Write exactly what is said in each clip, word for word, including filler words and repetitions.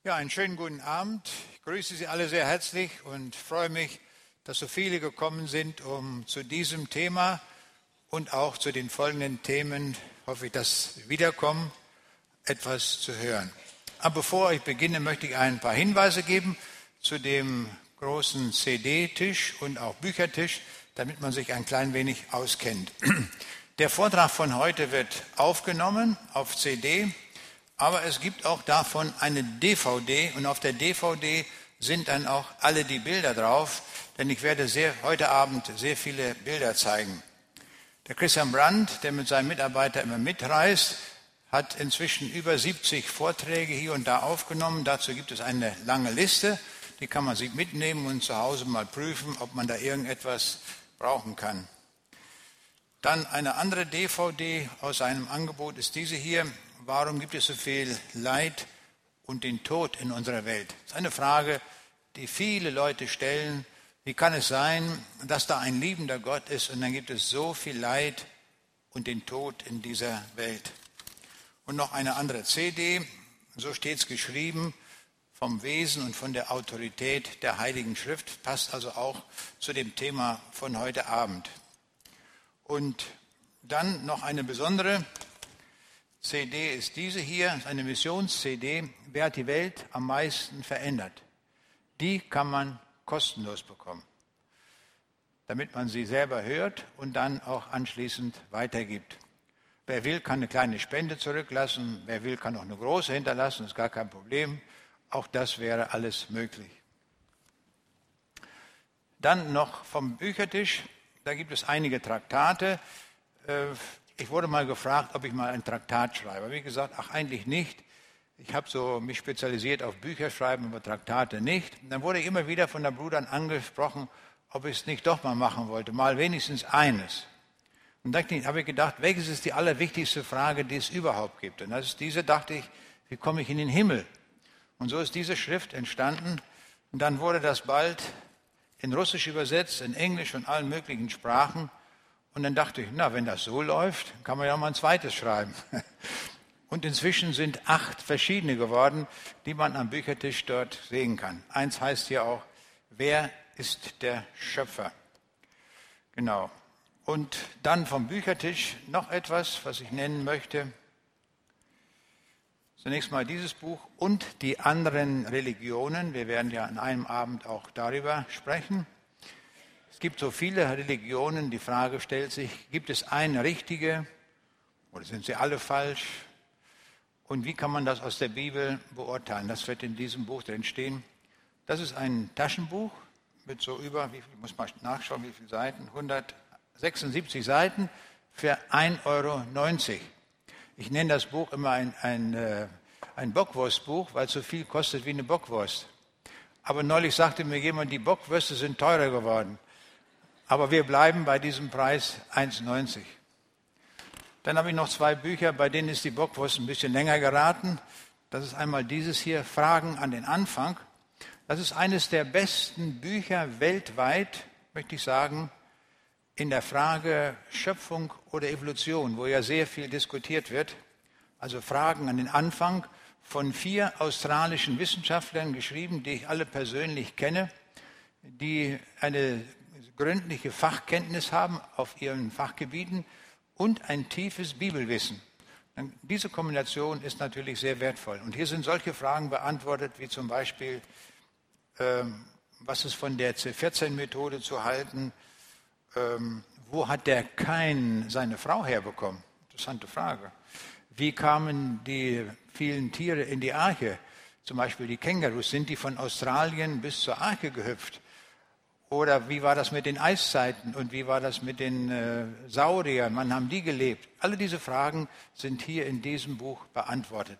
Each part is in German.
Ja, einen schönen guten Abend. Ich grüße Sie alle sehr herzlich und freue mich, dass so viele gekommen sind, um zu diesem Thema und auch zu den folgenden Themen, hoffe ich, dass Sie wiederkommen, etwas zu hören. Aber bevor ich beginne, möchte ich ein paar Hinweise geben zu dem großen C D-Tisch und auch Büchertisch, damit man sich ein klein wenig auskennt. Der Vortrag von heute wird aufgenommen auf C D, aber es gibt auch davon eine D V D und auf der D V D sind dann auch alle die Bilder drauf, denn ich werde sehr, heute Abend sehr viele Bilder zeigen. Der Christian Brandt, der mit seinem Mitarbeiter immer mitreist, hat inzwischen über siebzig Vorträge hier und da aufgenommen. Dazu gibt es eine lange Liste, die kann man sich mitnehmen und zu Hause mal prüfen, ob man da irgendetwas brauchen kann. Dann eine andere D V D aus seinem Angebot ist diese hier. Warum gibt es so viel Leid und den Tod in unserer Welt? Das ist eine Frage, die viele Leute stellen. Wie kann es sein, dass da ein liebender Gott ist und dann gibt es so viel Leid und den Tod in dieser Welt? Und noch eine andere C D, so steht es geschrieben, vom Wesen und von der Autorität der Heiligen Schrift, passt also auch zu dem Thema von heute Abend. Und dann noch eine besondere C D ist diese hier, eine Missions-C D. Wer hat die Welt am meisten verändert? Die kann man kostenlos bekommen, damit man sie selber hört und dann auch anschließend weitergibt. Wer will, kann eine kleine Spende zurücklassen. Wer will, kann auch eine große hinterlassen. Das ist gar kein Problem. Auch das wäre alles möglich. Dann noch vom Büchertisch. Da gibt es einige Traktate. Ich wurde mal gefragt, ob ich mal ein Traktat schreibe. Wie gesagt, ach eigentlich nicht. Ich habe so mich spezialisiert auf Bücher schreiben, aber Traktate nicht. Und dann wurde ich immer wieder von den Brüdern angesprochen, ob ich es nicht doch mal machen wollte, mal wenigstens eines. Und da habe ich gedacht, welches ist die allerwichtigste Frage, die es überhaupt gibt? Und das ist diese, dachte ich, wie komme ich in den Himmel? Und so ist diese Schrift entstanden. Und dann wurde das bald in Russisch übersetzt, in Englisch und allen möglichen Sprachen. Und dann dachte ich, na, wenn das so läuft, kann man ja mal ein zweites schreiben. Und inzwischen sind acht verschiedene geworden, die man am Büchertisch dort sehen kann. Eins heißt hier auch, wer ist der Schöpfer? Genau. Und dann vom Büchertisch noch etwas, was ich nennen möchte. Zunächst mal dieses Buch und die anderen Religionen. Wir werden ja an einem Abend auch darüber sprechen. Es gibt so viele Religionen, die Frage stellt sich, gibt es eine richtige oder sind sie alle falsch? Und wie kann man das aus der Bibel beurteilen? Das wird in diesem Buch drin stehen. Das ist ein Taschenbuch mit so über, wie viel, muss man nachschauen, wie viele Seiten? hundertsechsundsiebzig Seiten für ein Euro neunzig. Ich nenne das Buch immer ein, ein, äh, ein Bockwurstbuch, weil es so viel kostet wie eine Bockwurst. Aber neulich sagte mir jemand, die Bockwürste sind teurer geworden. Aber wir bleiben bei diesem Preis eins neunzig. Dann habe ich noch zwei Bücher, bei denen ist die Bockwurst ein bisschen länger geraten. Das ist einmal dieses hier, Fragen an den Anfang. Das ist eines der besten Bücher weltweit, möchte ich sagen, in der Frage Schöpfung oder Evolution, wo ja sehr viel diskutiert wird. Also Fragen an den Anfang von vier australischen Wissenschaftlern geschrieben, die ich alle persönlich kenne, die eine gründliche Fachkenntnis haben auf ihren Fachgebieten und ein tiefes Bibelwissen. Diese Kombination ist natürlich sehr wertvoll. Und hier sind solche Fragen beantwortet, wie zum Beispiel, ähm, was ist von der C vierzehn Methode zu halten? Ähm, wo hat der Kain seine Frau herbekommen? Interessante Frage. Wie kamen die vielen Tiere in die Arche? Zum Beispiel die Kängurus, sind die von Australien bis zur Arche gehüpft? Oder wie war das mit den Eiszeiten und wie war das mit den äh, Sauriern? Wann haben die gelebt? Alle diese Fragen sind hier in diesem Buch beantwortet.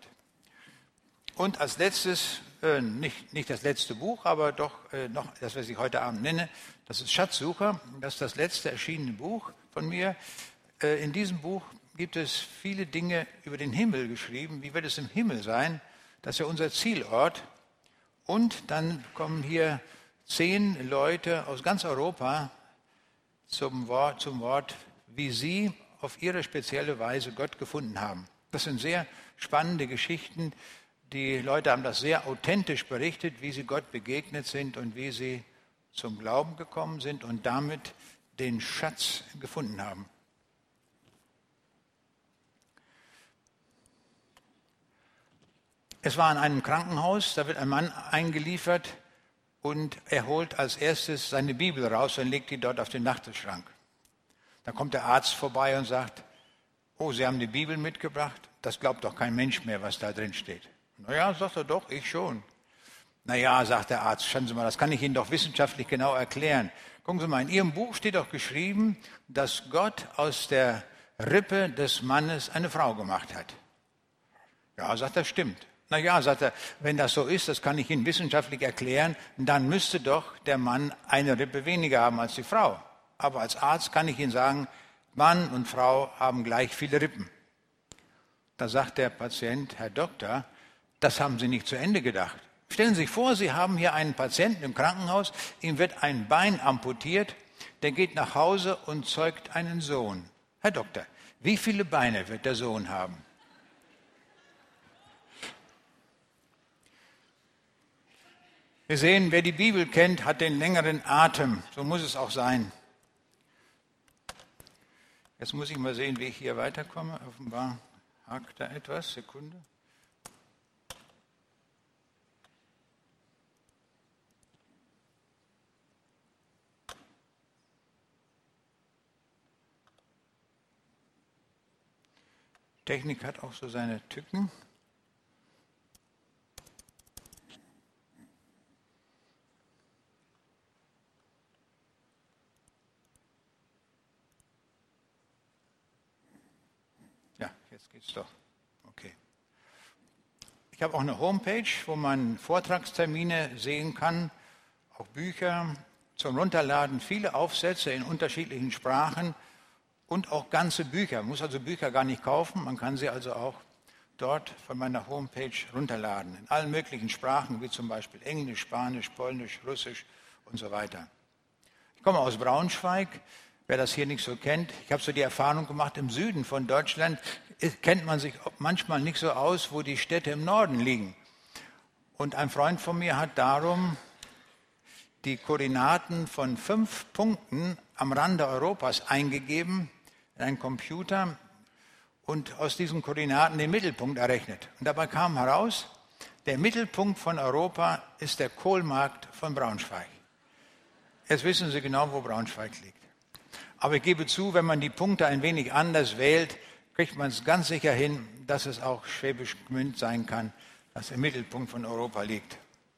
Und als letztes, äh, nicht, nicht das letzte Buch, aber doch äh, noch das, was ich heute Abend nenne, das ist Schatzsucher. Das ist das letzte erschienene Buch von mir. Äh, in diesem Buch gibt es viele Dinge über den Himmel geschrieben. Wie wird es im Himmel sein? Das ist ja unser Zielort. Und dann kommen hier zehn Leute aus ganz Europa zum Wort, zum Wort, wie sie auf ihre spezielle Weise Gott gefunden haben. Das sind sehr spannende Geschichten, Die Leute haben das sehr authentisch berichtet, wie sie Gott begegnet sind und wie sie zum Glauben gekommen sind und damit den Schatz gefunden haben. Es war in einem Krankenhaus, da wird ein Mann eingeliefert und er holt als erstes seine Bibel raus und legt die dort auf den Nachttischschrank. Dann kommt der Arzt vorbei und sagt, oh, Sie haben die Bibel mitgebracht? Das glaubt doch kein Mensch mehr, was da drin steht. Naja, sagt er doch, ich schon. Naja, sagt der Arzt, schauen Sie mal, das kann ich Ihnen doch wissenschaftlich genau erklären. Gucken Sie mal, in Ihrem Buch steht doch geschrieben, dass Gott aus der Rippe des Mannes eine Frau gemacht hat. Ja, sagt er, stimmt. Na ja, sagt er, wenn das so ist, das kann ich Ihnen wissenschaftlich erklären, dann müsste doch der Mann eine Rippe weniger haben als die Frau. Aber als Arzt kann ich Ihnen sagen, Mann und Frau haben gleich viele Rippen. Da sagt der Patient, Herr Doktor, das haben Sie nicht zu Ende gedacht. Stellen Sie sich vor, Sie haben hier einen Patienten im Krankenhaus, ihm wird ein Bein amputiert, der geht nach Hause und zeugt einen Sohn. Herr Doktor, wie viele Beine wird der Sohn haben? Wir sehen, wer die Bibel kennt, hat den längeren Atem. So muss es auch sein. Jetzt muss ich mal sehen, wie ich hier weiterkomme. Offenbar hakt da etwas. Sekunde. Technik hat auch so seine Tücken. Ja, jetzt geht's doch. Okay. Ich habe auch eine Homepage, wo man Vortragstermine sehen kann, auch Bücher zum Runterladen, viele Aufsätze in unterschiedlichen Sprachen und auch ganze Bücher. Man muss also Bücher gar nicht kaufen, man kann sie also auch dort von meiner Homepage runterladen. In allen möglichen Sprachen, wie zum Beispiel Englisch, Spanisch, Polnisch, Russisch und so weiter. Ich komme aus Braunschweig. Wer das hier nicht so kennt, ich habe so die Erfahrung gemacht, im Süden von Deutschland kennt man sich manchmal nicht so aus, wo die Städte im Norden liegen. Und ein Freund von mir hat darum die Koordinaten von fünf Punkten am Rande Europas eingegeben in einen Computer und aus diesen Koordinaten den Mittelpunkt errechnet. Und dabei kam heraus, der Mittelpunkt von Europa ist der Kohlmarkt von Braunschweig. Jetzt wissen Sie genau, wo Braunschweig liegt. Aber ich gebe zu, wenn man die Punkte ein wenig anders wählt, kriegt man es ganz sicher hin, dass es auch Schwäbisch Gmünd sein kann, das im Mittelpunkt von Europa liegt.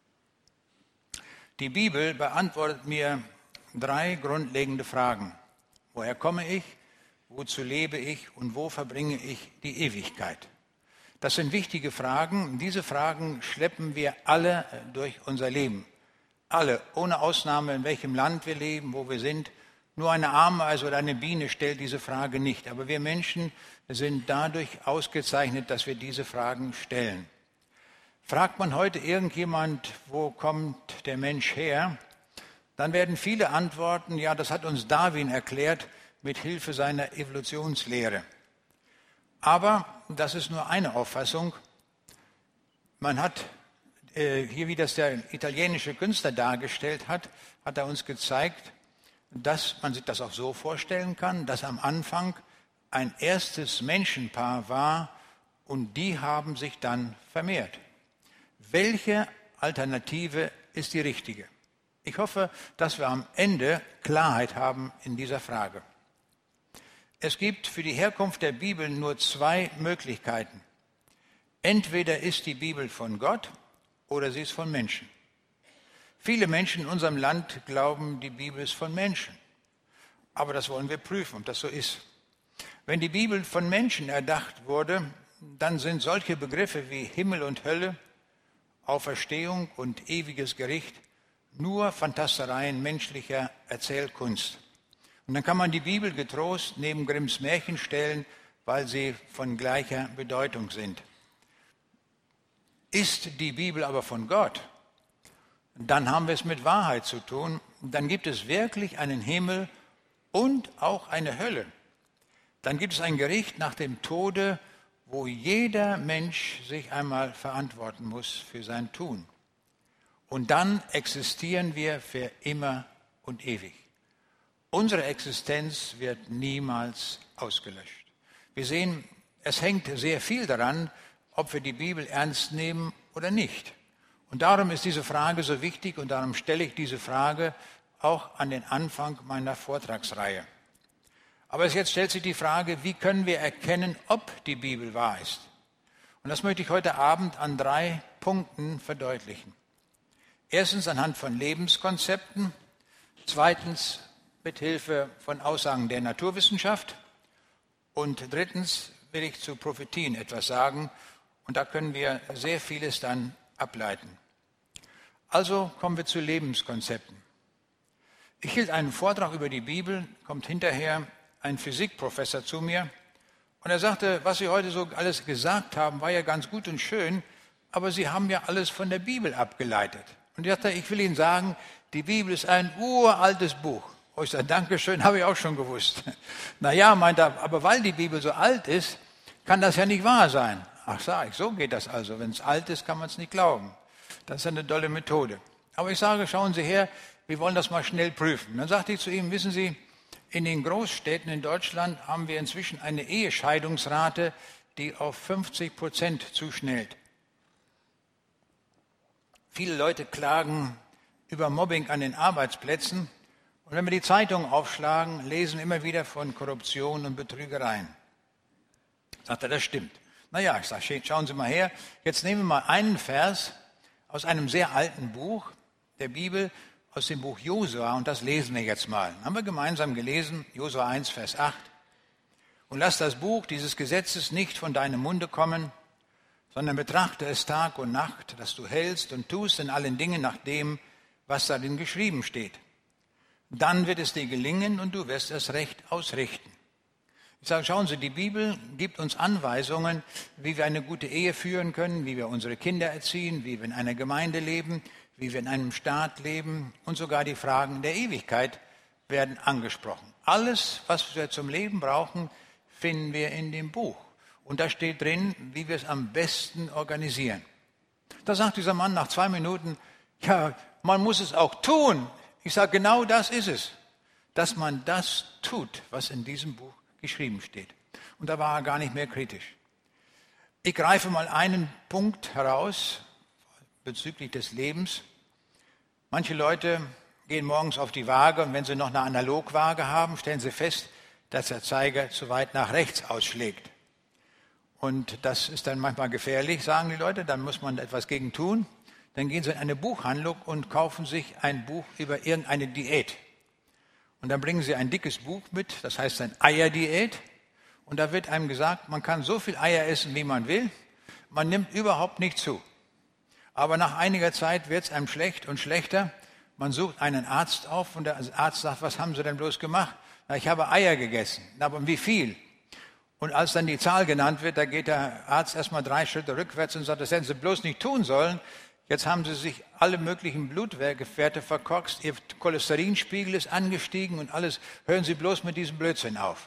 Die Bibel beantwortet mir drei grundlegende Fragen. Woher komme ich? Wozu lebe ich? Und wo verbringe ich die Ewigkeit? Das sind wichtige Fragen. Diese Fragen schleppen wir alle durch unser Leben. Alle, ohne Ausnahme, in welchem Land wir leben, wo wir sind. Nur eine Ameise oder eine Biene stellt diese Frage nicht. Aber wir Menschen sind dadurch ausgezeichnet, dass wir diese Fragen stellen. Fragt man heute irgendjemand, wo kommt der Mensch her, dann werden viele antworten, ja, das hat uns Darwin erklärt mit Hilfe seiner Evolutionslehre. Aber das ist nur eine Auffassung. Man hat äh, hier, wie das der italienische Künstler dargestellt hat, hat er uns gezeigt, dass man sich das auch so vorstellen kann, dass am Anfang ein erstes Menschenpaar war und die haben sich dann vermehrt. Welche Alternative ist die richtige? Ich hoffe, dass wir am Ende Klarheit haben in dieser Frage. Es gibt für die Herkunft der Bibel nur zwei Möglichkeiten. Entweder ist die Bibel von Gott oder sie ist von Menschen. Viele Menschen in unserem Land glauben, die Bibel ist von Menschen. Aber das wollen wir prüfen, ob das so ist. Wenn die Bibel von Menschen erdacht wurde, dann sind solche Begriffe wie Himmel und Hölle, Auferstehung und ewiges Gericht nur Fantastereien menschlicher Erzählkunst. Und dann kann man die Bibel getrost neben Grimms Märchen stellen, weil sie von gleicher Bedeutung sind. Ist die Bibel aber von Gott, dann haben wir es mit Wahrheit zu tun. Dann gibt es wirklich einen Himmel und auch eine Hölle. Dann gibt es ein Gericht nach dem Tode, wo wo jeder Mensch sich einmal verantworten muss für sein Tun. Und dann existieren wir für immer und ewig. Unsere Existenz wird niemals ausgelöscht. Wir sehen, es hängt sehr viel daran, ob wir die Bibel ernst nehmen oder nicht. Und darum ist diese Frage so wichtig und darum stelle ich diese Frage auch an den Anfang meiner Vortragsreihe. Aber jetzt stellt sich die Frage, wie können wir erkennen, ob die Bibel wahr ist? Und das möchte ich heute Abend an drei Punkten verdeutlichen. Erstens anhand von Lebenskonzepten, zweitens mit Hilfe von Aussagen der Naturwissenschaft und drittens will ich zu Prophetien etwas sagen und da können wir sehr vieles dann ableiten. Also kommen wir zu Lebenskonzepten. Ich hielt einen Vortrag über die Bibel, kommt hinterher ein Physikprofessor zu mir und er sagte, was Sie heute so alles gesagt haben, war ja ganz gut und schön, aber Sie haben ja alles von der Bibel abgeleitet. Und ich dachte, ich will Ihnen sagen, die Bibel ist ein uraltes Buch. Oh, ich sage, Dankeschön, habe ich auch schon gewusst. Naja, meint er, aber weil die Bibel so alt ist, kann das ja nicht wahr sein. Ach, sag ich, so geht das also. Wenn es alt ist, kann man es nicht glauben. Das ist eine tolle Methode. Aber ich sage, schauen Sie her, wir wollen das mal schnell prüfen. Dann sagte ich zu ihm, wissen Sie, in den Großstädten in Deutschland haben wir inzwischen eine Ehescheidungsrate, die auf fünfzig Prozent zuschnellt. Viele Leute klagen über Mobbing an den Arbeitsplätzen. Und wenn wir die Zeitung aufschlagen, lesen immer wieder von Korruption und Betrügereien. Sagt er, das stimmt. Naja, ich sage, schauen Sie mal her. Jetzt nehmen wir mal einen Vers aus einem sehr alten Buch der Bibel, aus dem Buch Josua, und das lesen wir jetzt mal. Dann haben wir gemeinsam gelesen, Josua eins, Vers acht. Und lass das Buch dieses Gesetzes nicht von deinem Munde kommen, sondern betrachte es Tag und Nacht, dass du hältst und tust in allen Dingen nach dem, was darin geschrieben steht. Dann wird es dir gelingen und du wirst es recht ausrichten. Ich sage, schauen Sie, die Bibel gibt uns Anweisungen, wie wir eine gute Ehe führen können, wie wir unsere Kinder erziehen, wie wir in einer Gemeinde leben, wie wir in einem Staat leben und sogar die Fragen der Ewigkeit werden angesprochen. Alles, was wir zum Leben brauchen, finden wir in dem Buch. Und da steht drin, wie wir es am besten organisieren. Da sagt dieser Mann nach zwei Minuten, ja, man muss es auch tun. Ich sage, genau das ist es, dass man das tut, was in diesem Buch geschrieben steht. Und da war er gar nicht mehr kritisch. Ich greife mal einen Punkt heraus bezüglich des Lebens. Manche Leute gehen morgens auf die Waage und wenn sie noch eine Analogwaage haben, stellen sie fest, dass der Zeiger zu weit nach rechts ausschlägt. Und das ist dann manchmal gefährlich, sagen die Leute, dann muss man etwas gegen tun. Dann gehen sie in eine Buchhandlung und kaufen sich ein Buch über irgendeine Diät. Und dann bringen sie ein dickes Buch mit, das heißt ein Eierdiät. Und da wird einem gesagt, man kann so viel Eier essen, wie man will. Man nimmt überhaupt nicht zu. Aber nach einiger Zeit wird es einem schlecht und schlechter. Man sucht einen Arzt auf und der Arzt sagt, was haben Sie denn bloß gemacht? Na, ich habe Eier gegessen. Na, aber wie viel? Und als dann die Zahl genannt wird, da geht der Arzt erstmal drei Schritte rückwärts und sagt, das hätten Sie bloß nicht tun sollen. Jetzt haben Sie sich alle möglichen Blutwerte verkorkst, Ihr Cholesterinspiegel ist angestiegen und alles. Hören Sie bloß mit diesem Blödsinn auf.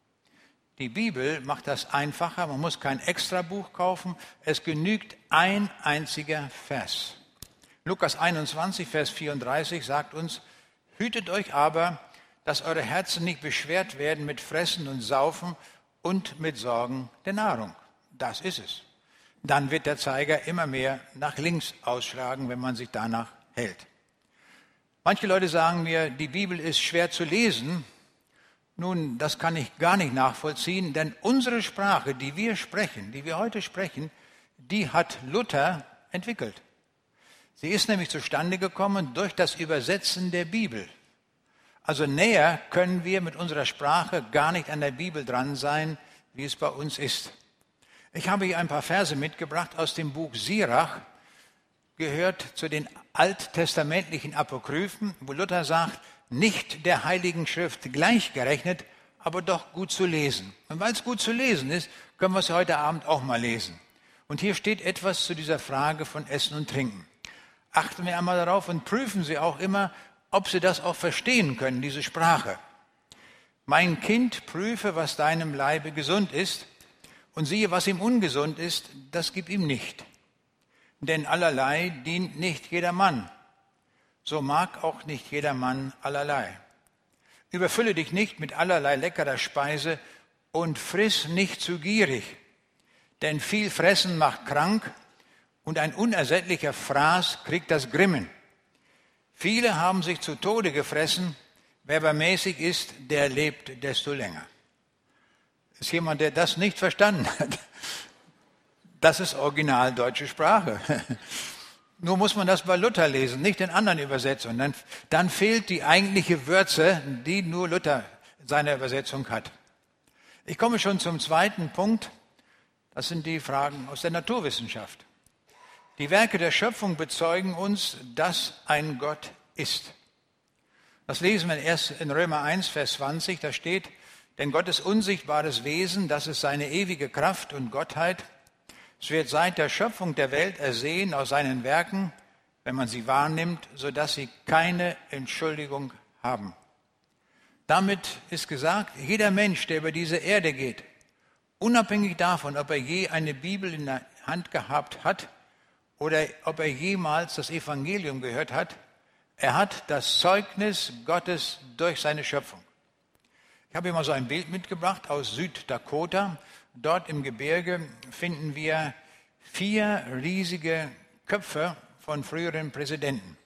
Die Bibel macht das einfacher, man muss kein Extrabuch kaufen, es genügt ein einziger Vers. Lukas einundzwanzig, Vers vierunddreißig sagt uns, hütet euch aber, dass eure Herzen nicht beschwert werden mit Fressen und Saufen und mit Sorgen der Nahrung. Das ist es. Dann wird der Zeiger immer mehr nach links ausschlagen, wenn man sich danach hält. Manche Leute sagen mir, die Bibel ist schwer zu lesen. Nun, das kann ich gar nicht nachvollziehen, denn unsere Sprache, die wir sprechen, die wir heute sprechen, die hat Luther entwickelt. Sie ist nämlich zustande gekommen durch das Übersetzen der Bibel. Also näher können wir mit unserer Sprache gar nicht an der Bibel dran sein, wie es bei uns ist. Ich habe hier ein paar Verse mitgebracht aus dem Buch Sirach, gehört zu den alttestamentlichen Apokryphen, wo Luther sagt, nicht der Heiligen Schrift gleichgerechnet, aber doch gut zu lesen. Und weil es gut zu lesen ist, können wir es heute Abend auch mal lesen. Und hier steht etwas zu dieser Frage von Essen und Trinken. Achten wir einmal darauf und prüfen Sie auch immer, ob Sie das auch verstehen können, diese Sprache. Mein Kind, prüfe, was deinem Leibe gesund ist, Und siehe, was ihm ungesund ist, das gib ihm nicht. Denn allerlei dient nicht jedermann. So mag auch nicht jedermann allerlei. Überfülle dich nicht mit allerlei leckerer Speise und friss nicht zu gierig. Denn viel Fressen macht krank und ein unersättlicher Fraß kriegt das Grimmen. Viele haben sich zu Tode gefressen. Wer aber mäßig ist, der lebt desto länger. Ist jemand, der das nicht verstanden hat? Das ist original deutsche Sprache. Nur muss man das bei Luther lesen, nicht in anderen Übersetzungen. Dann, dann fehlt die eigentliche Würze, die nur Luther in seiner Übersetzung hat. Ich komme schon zum zweiten Punkt. Das sind die Fragen aus der Naturwissenschaft. Die Werke der Schöpfung bezeugen uns, dass ein Gott ist. Das lesen wir erst in Römer eins, Vers zwanzig. Da steht, denn Gottes unsichtbares Wesen, das ist seine ewige Kraft und Gottheit. Es wird seit der Schöpfung der Welt ersehen aus seinen Werken, wenn man sie wahrnimmt, sodass sie keine Entschuldigung haben. Damit ist gesagt, jeder Mensch, der über diese Erde geht, unabhängig davon, ob er je eine Bibel in der Hand gehabt hat oder ob er jemals das Evangelium gehört hat, er hat das Zeugnis Gottes durch seine Schöpfung. Ich habe immer so ein Bild mitgebracht aus Süddakota. Dort im Gebirge finden wir vier riesige Köpfe von früheren Präsidenten.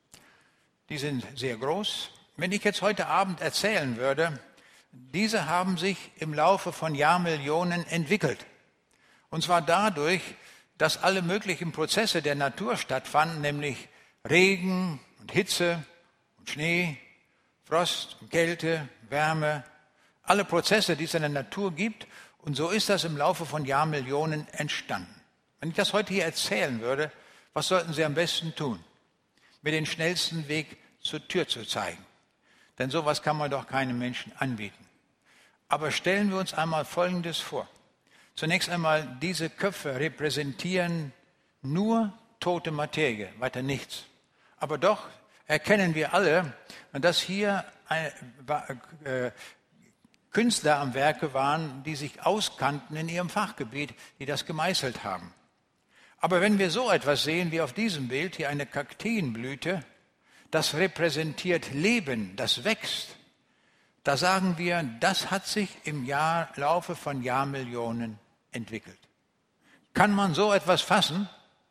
Die sind sehr groß. Wenn ich jetzt heute Abend erzählen würde, diese haben sich im Laufe von Jahrmillionen entwickelt. Und zwar dadurch, dass alle möglichen Prozesse der Natur stattfanden, nämlich Regen und Hitze und Schnee, Frost und Kälte, Wärme, alle Prozesse, die es in der Natur gibt. Und so ist das im Laufe von Jahrmillionen entstanden. Wenn ich das heute hier erzählen würde, was sollten Sie am besten tun? Mir den schnellsten Weg zur Tür zu zeigen. Denn sowas kann man doch keinem Menschen anbieten. Aber stellen wir uns einmal Folgendes vor. Zunächst einmal, diese Köpfe repräsentieren nur tote Materie, weiter nichts. Aber doch erkennen wir alle, dass hier ein, äh, Künstler am Werke waren, die sich auskannten in ihrem Fachgebiet, die das gemeißelt haben. Aber wenn wir so etwas sehen wie auf diesem Bild, hier eine Kakteenblüte, das repräsentiert Leben, das wächst, da sagen wir, das hat sich im Jahr, Laufe von Jahrmillionen entwickelt. Kann man so etwas fassen?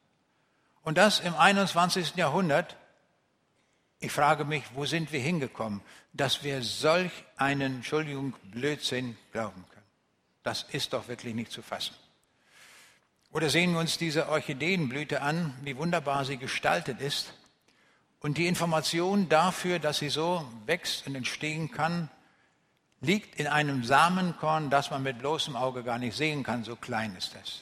Und das im einundzwanzigsten Jahrhundert? Ich frage mich, wo sind wir hingekommen, dass wir solch einen, Entschuldigung, Blödsinn glauben können? Das ist doch wirklich nicht zu fassen. Oder sehen wir uns diese Orchideenblüte an, wie wunderbar sie gestaltet ist. Und die Information dafür, dass sie so wächst und entstehen kann, liegt in einem Samenkorn, das man mit bloßem Auge gar nicht sehen kann, so klein ist es.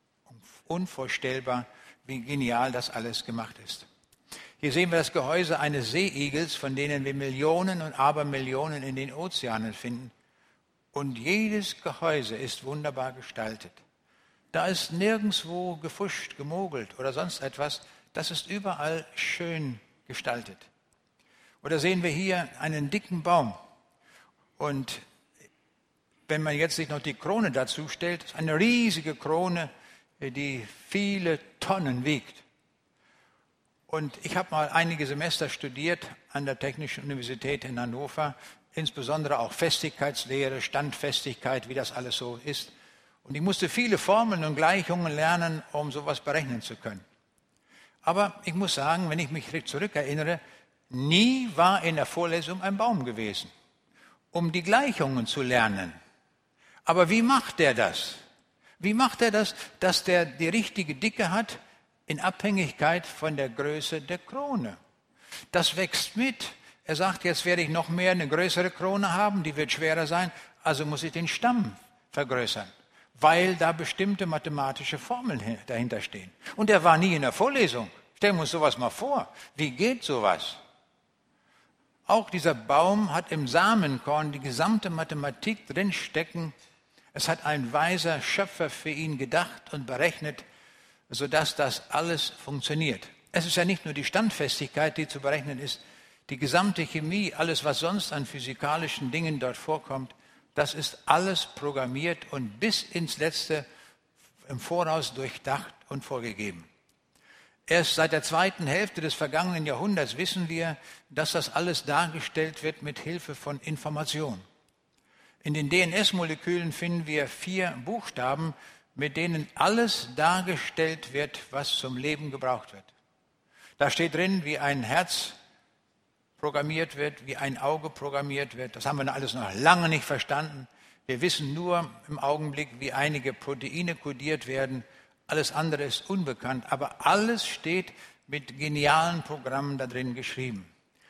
Unvorstellbar, wie genial das alles gemacht ist. Hier sehen wir das Gehäuse eines Seeigels, von denen wir Millionen und Abermillionen in den Ozeanen finden. Und jedes Gehäuse ist wunderbar gestaltet. Da ist nirgendwo gefuscht, gemogelt oder sonst etwas. Das ist überall schön gestaltet. Oder sehen wir hier einen dicken Baum. Und wenn man jetzt sich noch die Krone dazu stellt, ist eine riesige Krone, die viele Tonnen wiegt. Und ich habe mal einige Semester studiert an der Technischen Universität in Hannover, insbesondere auch Festigkeitslehre, Standfestigkeit, wie das alles so ist. Und ich musste viele Formeln und Gleichungen lernen, um sowas berechnen zu können. Aber ich muss sagen, wenn ich mich zurückerinnere, nie war in der Vorlesung ein Baum gewesen, um die Gleichungen zu lernen. Aber wie macht der das? Wie macht er das, dass der die richtige Dicke hat in Abhängigkeit von der Größe der Krone? Das wächst mit. Er sagt, jetzt werde ich noch mehr eine größere Krone haben, die wird schwerer sein, also muss ich den Stamm vergrößern, weil da bestimmte mathematische Formeln dahinter stehen. Und er war nie in der Vorlesung. Stellen wir uns sowas mal vor. Wie geht sowas? Auch dieser Baum hat im Samenkorn die gesamte Mathematik drinstecken. Es hat ein weiser Schöpfer für ihn gedacht und berechnet, sodass das alles funktioniert. Es ist ja nicht nur die Standfestigkeit, die zu berechnen ist, die gesamte Chemie, alles, was sonst an physikalischen Dingen dort vorkommt, Das ist alles programmiert und bis ins Letzte im Voraus durchdacht und vorgegeben. Erst seit der zweiten Hälfte des vergangenen Jahrhunderts wissen wir, dass das alles dargestellt wird mit Hilfe von Information. In den D N S-Molekülen finden wir vier Buchstaben, mit denen alles dargestellt wird, was zum Leben gebraucht wird. Da steht drin, wie ein Herz programmiert wird, wie ein Auge programmiert wird. Das haben wir alles noch lange nicht verstanden. Wir wissen nur im Augenblick, wie einige Proteine kodiert werden. Alles andere ist unbekannt, aber alles steht mit genialen Programmen da drin geschrieben.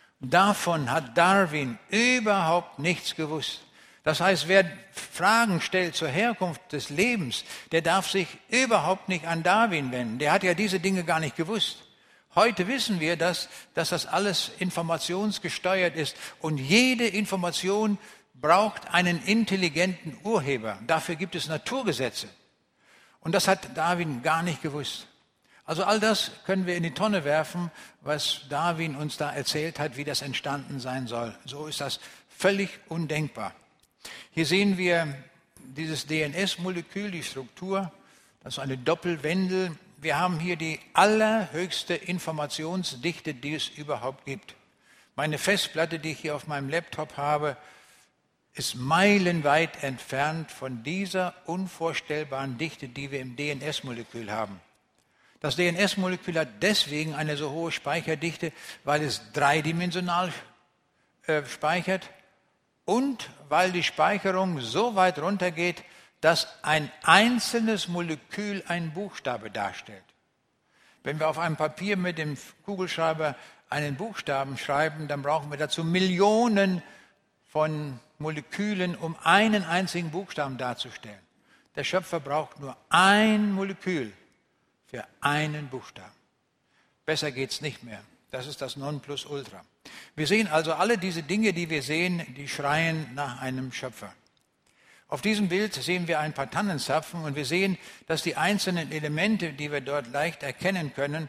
Davon hat Darwin überhaupt nichts gewusst. Das heißt, wer Fragen stellt zur Herkunft des Lebens, der darf sich überhaupt nicht an Darwin wenden. Der hat ja diese Dinge gar nicht gewusst. Heute wissen wir, dass, dass das alles informationsgesteuert ist und jede Information braucht einen intelligenten Urheber. Dafür gibt es Naturgesetze. Und das hat Darwin gar nicht gewusst. Also all das können wir in die Tonne werfen, was Darwin uns da erzählt hat, wie das entstanden sein soll. So ist das völlig undenkbar. Hier sehen wir dieses D N S-Molekül, die Struktur, das ist eine Doppelwendel. Wir haben hier die allerhöchste Informationsdichte, die es überhaupt gibt. Meine Festplatte, die ich hier auf meinem Laptop habe, ist meilenweit entfernt von dieser unvorstellbaren Dichte, die wir im D N S-Molekül haben. Das D N S-Molekül hat deswegen eine so hohe Speicherdichte, weil es dreidimensional äh, speichert und weil die Speicherung so weit runtergeht, dass ein einzelnes Molekül ein Buchstabe darstellt. Wenn wir auf einem Papier mit dem Kugelschreiber einen Buchstaben schreiben, dann brauchen wir dazu Millionen von Molekülen, um einen einzigen Buchstaben darzustellen. Der Schöpfer braucht nur ein Molekül für einen Buchstaben. Besser geht's nicht mehr. Das ist das Nonplusultra. Wir sehen also alle diese Dinge, die wir sehen, die schreien nach einem Schöpfer. Auf diesem Bild sehen wir ein paar Tannenzapfen und wir sehen, dass die einzelnen Elemente, die wir dort leicht erkennen können,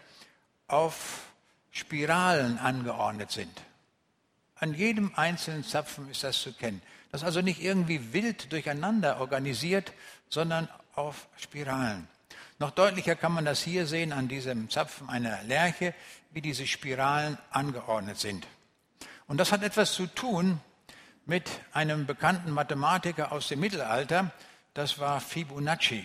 auf Spiralen angeordnet sind. An jedem einzelnen Zapfen ist das zu kennen. Das ist also nicht irgendwie wild durcheinander organisiert, sondern auf Spiralen. Noch deutlicher kann man das hier sehen an diesem Zapfen einer Lerche, wie diese Spiralen angeordnet sind. Und das hat etwas zu tun mit einem bekannten Mathematiker aus dem Mittelalter, das war Fibonacci.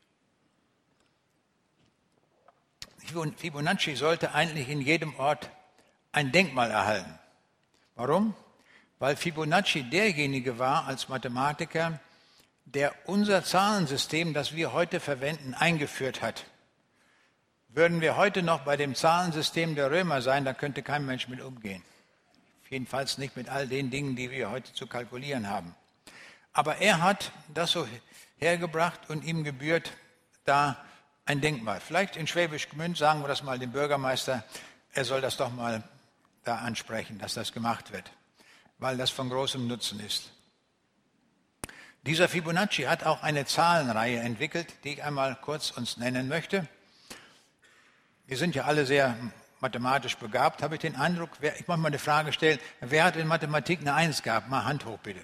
Fibonacci sollte eigentlich in jedem Ort ein Denkmal erhalten. Warum? Weil Fibonacci derjenige war als Mathematiker, der unser Zahlensystem, das wir heute verwenden, eingeführt hat. Würden wir heute noch bei dem Zahlensystem der Römer sein, dann könnte kein Mensch mit umgehen. Jedenfalls nicht mit all den Dingen, die wir heute zu kalkulieren haben. Aber er hat das so hergebracht und ihm gebührt da ein Denkmal. Vielleicht in Schwäbisch Gmünd sagen wir das mal dem Bürgermeister, er soll das doch mal da ansprechen, dass das gemacht wird, weil das von großem Nutzen ist. Dieser Fibonacci hat auch eine Zahlenreihe entwickelt, die ich einmal kurz uns nennen möchte. Wir sind ja alle sehr mathematisch begabt, habe ich den Eindruck, wer, ich möchte mal eine Frage stellen, wer hat in Mathematik eine Eins gehabt? Mal Hand hoch, bitte.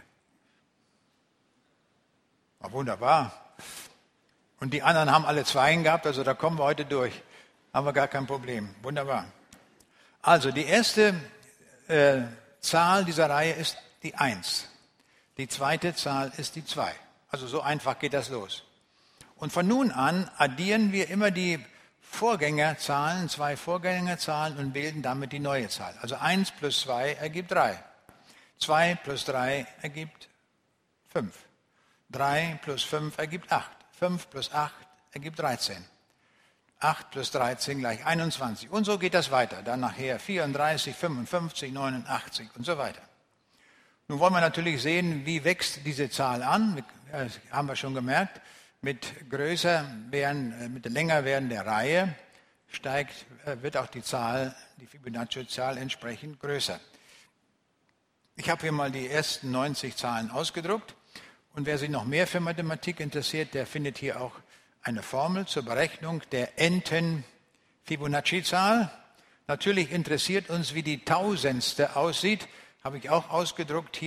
War wunderbar. Und die anderen haben alle Zweien gehabt, also da kommen wir heute durch. Haben wir gar kein Problem. Wunderbar. Also die erste äh, Zahl dieser Reihe ist die Eins. Die zweite Zahl ist die zwei. Also so einfach geht das los. Und von nun an addieren wir immer die Vorgängerzahlen, zwei Vorgängerzahlen und bilden damit die neue Zahl. Also eins plus zwei ergibt drei. zwei plus drei ergibt fünf. drei plus fünf ergibt acht. fünf plus acht ergibt dreizehn. acht plus dreizehn gleich einundzwanzig. Und so geht das weiter. Dann nachher vierunddreißig, fünfundfünfzig, neunundachtzig und so weiter. Nun wollen wir natürlich sehen, wie wächst diese Zahl an. Das haben wir schon gemerkt. Mit größer werden, mit länger werden der Reihe steigt, wird auch die Zahl, die Fibonacci-Zahl entsprechend größer. Ich habe hier mal die ersten neunzig Zahlen ausgedruckt. Und wer sich noch mehr für Mathematik interessiert, der findet hier auch eine Formel zur Berechnung der Enten-Fibonacci-Zahl. Natürlich interessiert uns, wie die tausendste aussieht. Habe ich auch ausgedruckt hier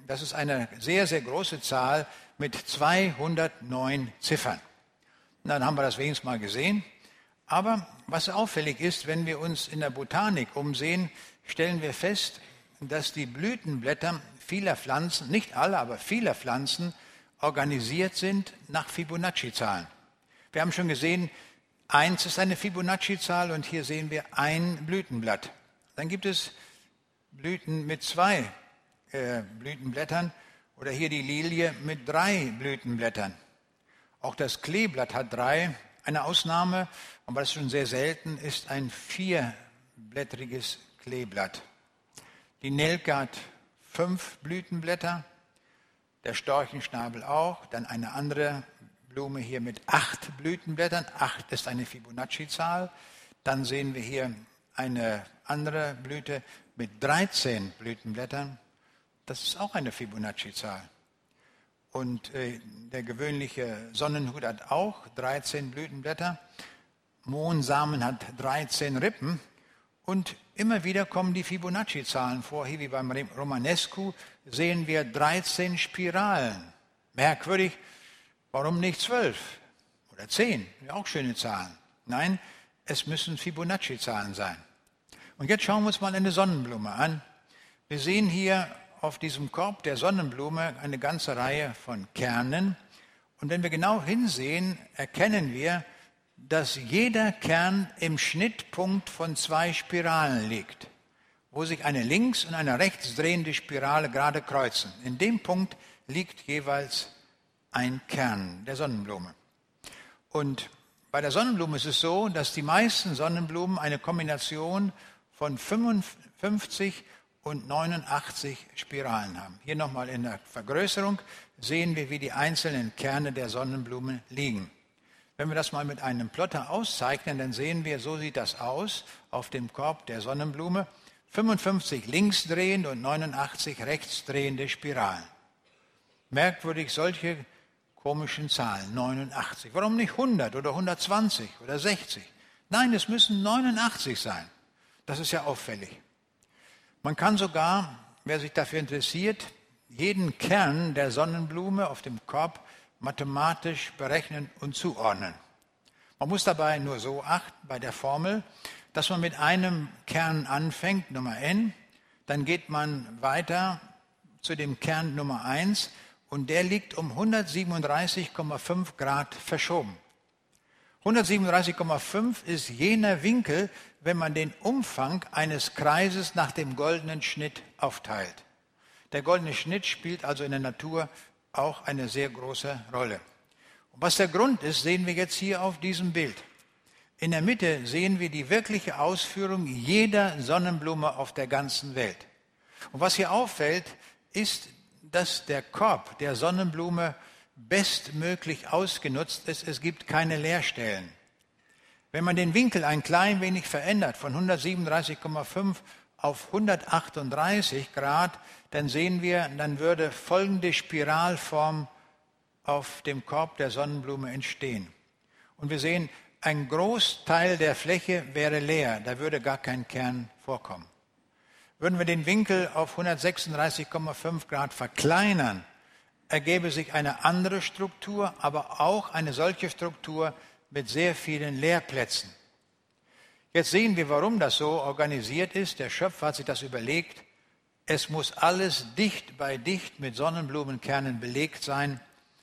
das ist eine sehr, sehr große Zahl mit zweihundertneun Ziffern. Na, dann haben wir das wenigstens mal gesehen. Aber was auffällig ist, wenn wir uns in der Botanik umsehen, stellen wir fest, dass die Blütenblätter vieler Pflanzen, nicht alle, aber vieler Pflanzen, organisiert sind nach Fibonacci-Zahlen. Wir haben schon gesehen, eins ist eine Fibonacci-Zahl und hier sehen wir ein Blütenblatt. Dann gibt es Blüten mit zwei äh, Blütenblättern oder hier die Lilie mit drei Blütenblättern. Auch das Kleeblatt hat drei. Eine Ausnahme, aber das ist schon sehr selten, ist ein vierblättriges Kleeblatt. Die Nelke hat fünf Blütenblätter, der Storchenschnabel auch, dann eine andere Blume hier mit acht Blütenblättern. Acht ist eine Fibonacci-Zahl. Dann sehen wir hier eine andere Blüte mit dreizehn Blütenblättern. Das ist auch eine Fibonacci-Zahl. Und äh, der gewöhnliche Sonnenhut hat auch dreizehn Blütenblätter. Mohnsamen hat dreizehn Rippen. Und immer wieder kommen die Fibonacci-Zahlen vor. Hier wie beim Romanescu sehen wir dreizehn Spiralen. Merkwürdig, warum nicht zwölf oder zehn? Ja, auch schöne Zahlen. Nein, es müssen Fibonacci-Zahlen sein. Und jetzt schauen wir uns mal eine Sonnenblume an. Wir sehen hier auf diesem Korb der Sonnenblume eine ganze Reihe von Kernen. Und wenn wir genau hinsehen, erkennen wir, dass jeder Kern im Schnittpunkt von zwei Spiralen liegt, wo sich eine links und eine rechts drehende Spirale gerade kreuzen. In dem Punkt liegt jeweils ein Kern der Sonnenblume. Und bei der Sonnenblume ist es so, dass die meisten Sonnenblumen eine Kombination von fünfundfünfzig und neunundachtzig Spiralen haben. Hier nochmal in der Vergrößerung sehen wir, wie die einzelnen Kerne der Sonnenblumen liegen. Wenn wir das mal mit einem Plotter auszeichnen, dann sehen wir, so sieht das aus auf dem Korb der Sonnenblume. fünfundfünfzig linksdrehende und neunundachtzig rechtsdrehende Spiralen. Merkwürdig solche komischen Zahlen, neunundachtzig. Warum nicht hundert oder hundertzwanzig oder sechzig? Nein, es müssen neunundachtzig sein. Das ist ja auffällig. Man kann sogar, wer sich dafür interessiert, jeden Kern der Sonnenblume auf dem Korb mathematisch berechnen und zuordnen. Man muss dabei nur so achten bei der Formel, dass man mit einem Kern anfängt, Nummer n, dann geht man weiter zu dem Kern Nummer eins und der liegt um hundertsiebenunddreißig Komma fünf Grad verschoben. hundertsiebenunddreißig Komma fünf ist jener Winkel, wenn man den Umfang eines Kreises nach dem goldenen Schnitt aufteilt. Der goldene Schnitt spielt also in der Natur auch eine sehr große Rolle. Und was der Grund ist, sehen wir jetzt hier auf diesem Bild. In der Mitte sehen wir die wirkliche Ausführung jeder Sonnenblume auf der ganzen Welt. Und was hier auffällt, ist, dass der Korb der Sonnenblume bestmöglich ausgenutzt ist. Es gibt keine Leerstellen. Wenn man den Winkel ein klein wenig verändert, von hundertsiebenunddreißig Komma fünf auf hundertachtunddreißig Grad, dann sehen wir, dann würde folgende Spiralform auf dem Korb der Sonnenblume entstehen. Und wir sehen, ein Großteil der Fläche wäre leer, da würde gar kein Kern vorkommen. Würden wir den Winkel auf hundertsechsunddreißig Komma fünf Grad verkleinern, ergäbe sich eine andere Struktur, aber auch eine solche Struktur mit sehr vielen Leerplätzen. Jetzt sehen wir, warum das so organisiert ist. Der Schöpfer hat sich das überlegt. Es muss alles dicht bei dicht mit Sonnenblumenkernen belegt sein.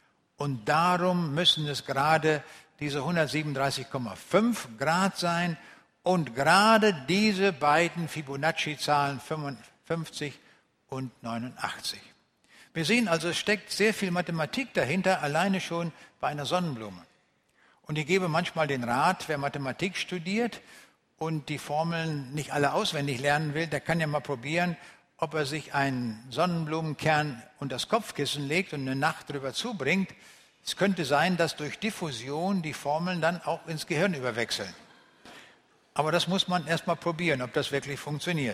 Und darum müssen es gerade diese hundertsiebenunddreißig Komma fünf Grad sein und gerade diese beiden Fibonacci-Zahlen fünfundfünfzig und neunundachtzig. Wir sehen also, es steckt sehr viel Mathematik dahinter, alleine schon bei einer Sonnenblume. Und ich gebe manchmal den Rat, wer Mathematik studiert und die Formeln nicht alle auswendig lernen will, der kann ja mal probieren, ob er sich einen Sonnenblumenkern unter das Kopfkissen legt und eine Nacht drüber zubringt. Es könnte sein, dass durch Diffusion die Formeln dann auch ins Gehirn überwechseln. Aber das muss man erst mal probieren, ob das wirklich funktioniert.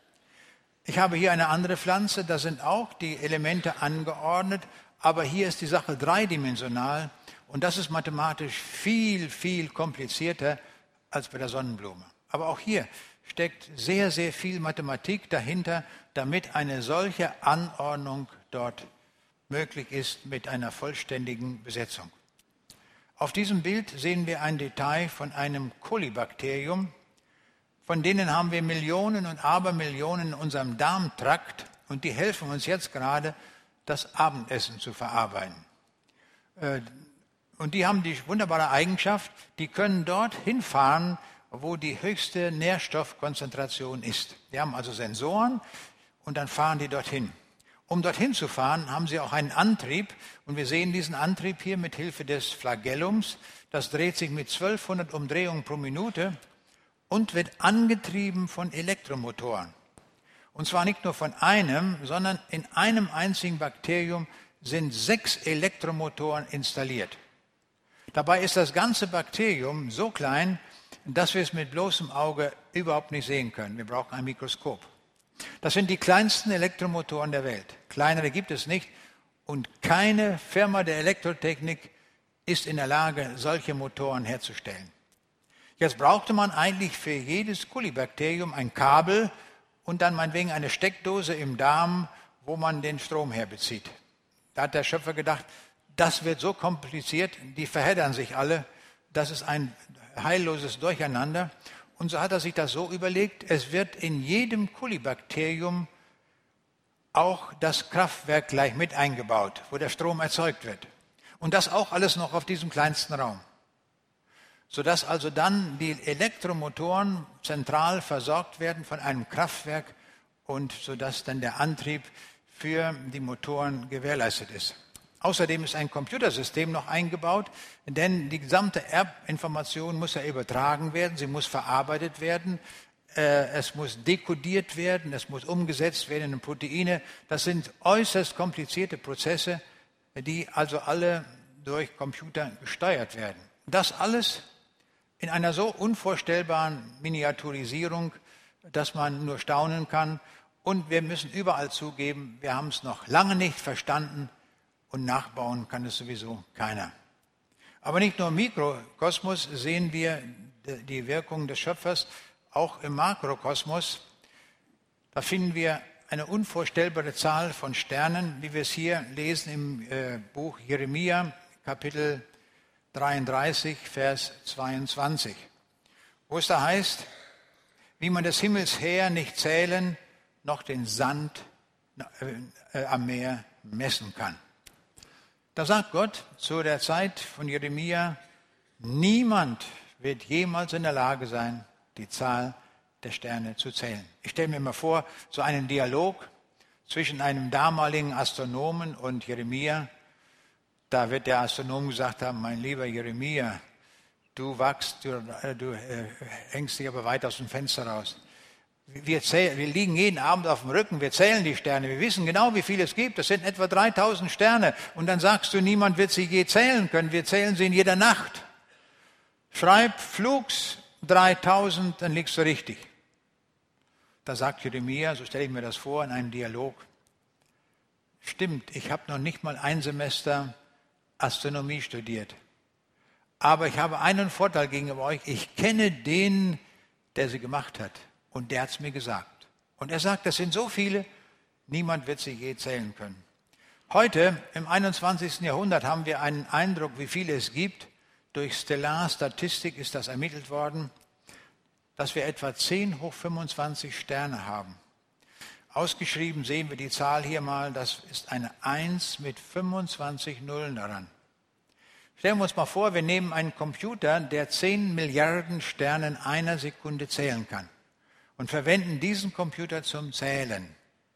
Ich habe hier eine andere Pflanze, da sind auch die Elemente angeordnet, aber hier ist die Sache dreidimensional und das ist mathematisch viel, viel komplizierter als bei der Sonnenblume. Aber auch hier steckt sehr, sehr viel Mathematik dahinter, damit eine solche Anordnung dort möglich ist mit einer vollständigen Besetzung. Auf diesem Bild sehen wir ein Detail von einem Kolibakterium. Von denen haben wir Millionen und Abermillionen in unserem Darmtrakt und die helfen uns jetzt gerade, das Abendessen zu verarbeiten. Und die haben die wunderbare Eigenschaft, die können dort hinfahren, wo die höchste Nährstoffkonzentration ist. Die haben also Sensoren und dann fahren die dorthin. Um dorthin zu fahren, haben sie auch einen Antrieb und wir sehen diesen Antrieb hier mit Hilfe des Flagellums. Das dreht sich mit zwölfhundert Umdrehungen pro Minute und wird angetrieben von Elektromotoren. Und zwar nicht nur von einem, sondern in einem einzigen Bakterium sind sechs Elektromotoren installiert. Dabei ist das ganze Bakterium so klein, dass wir es mit bloßem Auge überhaupt nicht sehen können. Wir brauchen ein Mikroskop. Das sind die kleinsten Elektromotoren der Welt. Kleinere gibt es nicht und keine Firma der Elektrotechnik ist in der Lage, solche Motoren herzustellen. Jetzt brauchte man eigentlich für jedes Kolibakterium ein Kabel und dann meinetwegen eine Steckdose im Darm, wo man den Strom herbezieht. Da hat der Schöpfer gedacht, das wird so kompliziert, die verheddern sich alle, das ist ein heilloses Durcheinander. Und so hat er sich das so überlegt, es wird in jedem Kolibakterium auch das Kraftwerk gleich mit eingebaut, wo der Strom erzeugt wird. Und das auch alles noch auf diesem kleinsten Raum. Sodass also dann die Elektromotoren zentral versorgt werden von einem Kraftwerk und sodass dann der Antrieb für die Motoren gewährleistet ist. Außerdem ist ein Computersystem noch eingebaut, denn die gesamte Erbinformation muss ja übertragen werden, sie muss verarbeitet werden, äh, es muss dekodiert werden, es muss umgesetzt werden in Proteine. Das sind äußerst komplizierte Prozesse, die also alle durch Computer gesteuert werden. Das alles in einer so unvorstellbaren Miniaturisierung, dass man nur staunen kann. Und wir müssen überall zugeben, wir haben es noch lange nicht verstanden, und nachbauen kann es sowieso keiner. Aber nicht nur im Mikrokosmos sehen wir die Wirkung des Schöpfers, auch im Makrokosmos. Da finden wir eine unvorstellbare Zahl von Sternen, wie wir es hier lesen im äh, Buch Jeremia, Kapitel dreiunddreißig, Vers zweiundzwanzig, wo es da heißt, wie man des Himmels her nicht zählen, noch den Sand äh, äh, am Meer messen kann. Da sagt Gott zu der Zeit von Jeremia, niemand wird jemals in der Lage sein, die Zahl der Sterne zu zählen. Ich stelle mir mal vor, so einen Dialog zwischen einem damaligen Astronomen und Jeremia. Da wird der Astronom gesagt haben, mein lieber Jeremia, du wachst, du, du äh, hängst dich aber weit aus dem Fenster raus. Wir, zählen, wir liegen jeden Abend auf dem Rücken, wir zählen die Sterne, wir wissen genau, wie viele es gibt. Das sind etwa dreitausend Sterne. Und dann sagst du, niemand wird sie je zählen können. Wir zählen sie in jeder Nacht. Schreib flugs dreitausend, dann liegst du richtig. Da sagt Jeremia, so stelle ich mir das vor, in einem Dialog, stimmt, ich habe noch nicht mal ein Semester Astronomie studiert. Aber ich habe einen Vorteil gegenüber euch, ich kenne den, der sie gemacht hat. Und der hat es mir gesagt. Und er sagt, das sind so viele, niemand wird sie je zählen können. Heute, im einundzwanzigsten Jahrhundert, haben wir einen Eindruck, wie viele es gibt. Durch Stellarstatistik ist das ermittelt worden, dass wir etwa zehn hoch fünfundzwanzig Sterne haben. Ausgeschrieben sehen wir die Zahl hier mal, das ist eine eins mit fünfundzwanzig Nullen daran. Stellen wir uns mal vor, wir nehmen einen Computer, der zehn Milliarden Sterne in einer Sekunde zählen kann. Und verwenden diesen Computer zum Zählen.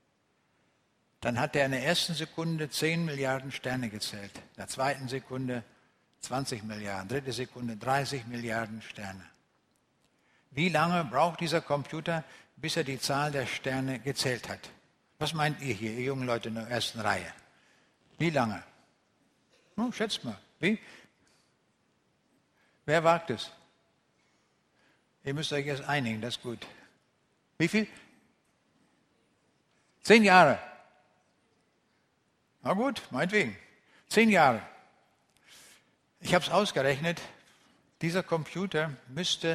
Dann hat er in der ersten Sekunde zehn Milliarden Sterne gezählt, in der zweiten Sekunde zwanzig Milliarden, dritte Sekunde dreißig Milliarden Sterne. Wie lange braucht dieser Computer, bis er die Zahl der Sterne gezählt hat? Was meint ihr hier, ihr jungen Leute in der ersten Reihe? Wie lange? Nun, schätzt mal. Wie? Wer wagt es? Ihr müsst euch erst einigen, das ist gut. Wie viel? Zehn Jahre. Na gut, meinetwegen. Zehn Jahre. Ich habe es ausgerechnet, dieser Computer müsste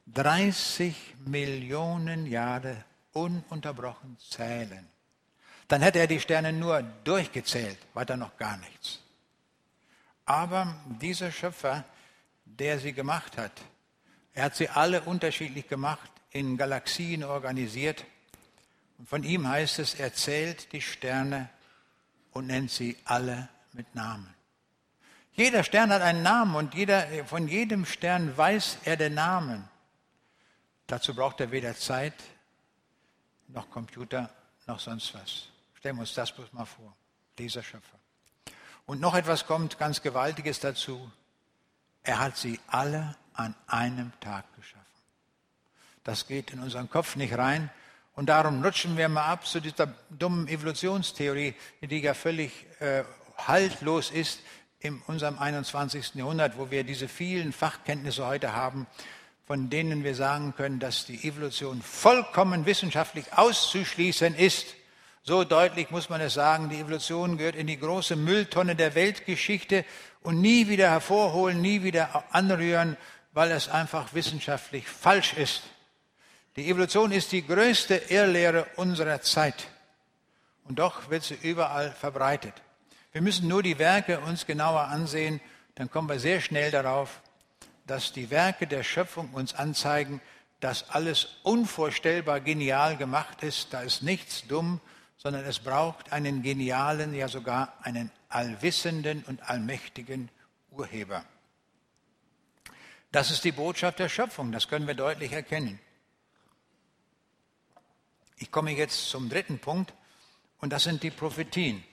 dreißig Millionen Jahre ununterbrochen zählen. dann hätte er die Sterne nur durchgezählt, weiter noch gar nichts. Aber dieser Schöpfer, der sie gemacht hat, er hat sie alle unterschiedlich gemacht, in Galaxien organisiert. Und von ihm heißt es, er zählt die Sterne und nennt sie alle mit Namen. Jeder Stern hat einen Namen und jeder, von jedem Stern weiß er den Namen. Dazu braucht er weder Zeit, noch Computer, noch sonst was. Stellen wir uns das bloß mal vor, dieser Schöpfer. Und noch etwas kommt ganz Gewaltiges dazu. Er hat sie alle an einem Tag geschaffen. Das geht in unseren Kopf nicht rein. Und darum rutschen wir mal ab zu dieser dummen Evolutionstheorie, die ja völlig äh, haltlos ist in unserem einundzwanzigsten Jahrhundert, wo wir diese vielen Fachkenntnisse heute haben, von denen wir sagen können, dass die Evolution vollkommen wissenschaftlich auszuschließen ist. So deutlich muss man es sagen, die Evolution gehört in die große Mülltonne der Weltgeschichte und nie wieder hervorholen, nie wieder anrühren, weil es einfach wissenschaftlich falsch ist. Die Evolution ist die größte Irrlehre unserer Zeit und doch wird sie überall verbreitet. Wir müssen nur die Werke uns genauer ansehen, dann kommen wir sehr schnell darauf, dass die Werke der Schöpfung uns anzeigen, dass alles unvorstellbar genial gemacht ist. Da ist nichts dumm, sondern es braucht einen genialen, ja sogar einen allwissenden und allmächtigen Urheber. Das ist die Botschaft der Schöpfung, das können wir deutlich erkennen. Ich komme jetzt zum dritten Punkt und das sind die Prophetien.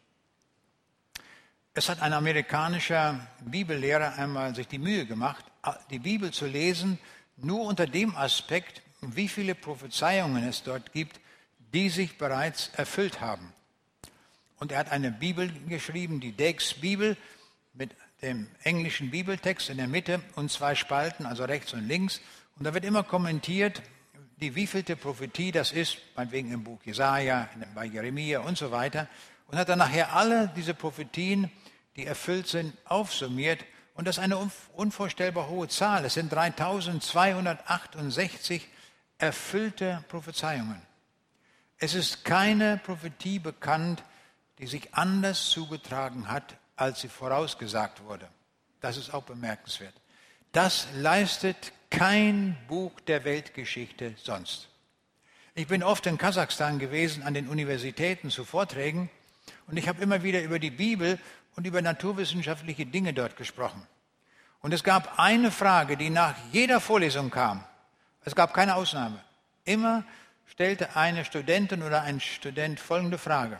Es hat ein amerikanischer Bibellehrer einmal sich die Mühe gemacht, die Bibel zu lesen, nur unter dem Aspekt, wie viele Prophezeiungen es dort gibt, die sich bereits erfüllt haben. Und er hat eine Bibel geschrieben, die Dake's Bibel, mit dem englischen Bibeltext in der Mitte und zwei Spalten, also rechts und links. Und da wird immer kommentiert, die wievielte Prophetie das ist, meinetwegen im Buch Jesaja, bei Jeremia und so weiter. Und hat dann nachher alle diese Prophetien, die erfüllt sind, aufsummiert. Und das ist eine unvorstellbar hohe Zahl. Es sind dreitausendzweihundertachtundsechzig erfüllte Prophezeiungen. Es ist keine Prophetie bekannt, die sich anders zugetragen hat, als sie vorausgesagt wurde. Das ist auch bemerkenswert. Das leistet kein Buch der Weltgeschichte sonst. Ich bin oft in Kasachstan gewesen, an den Universitäten zu Vorträgen, und ich habe immer wieder über die Bibel und über naturwissenschaftliche Dinge dort gesprochen. Und es gab eine Frage, die nach jeder Vorlesung kam. Es gab keine Ausnahme. Immer stellte eine Studentin oder ein Student folgende Frage.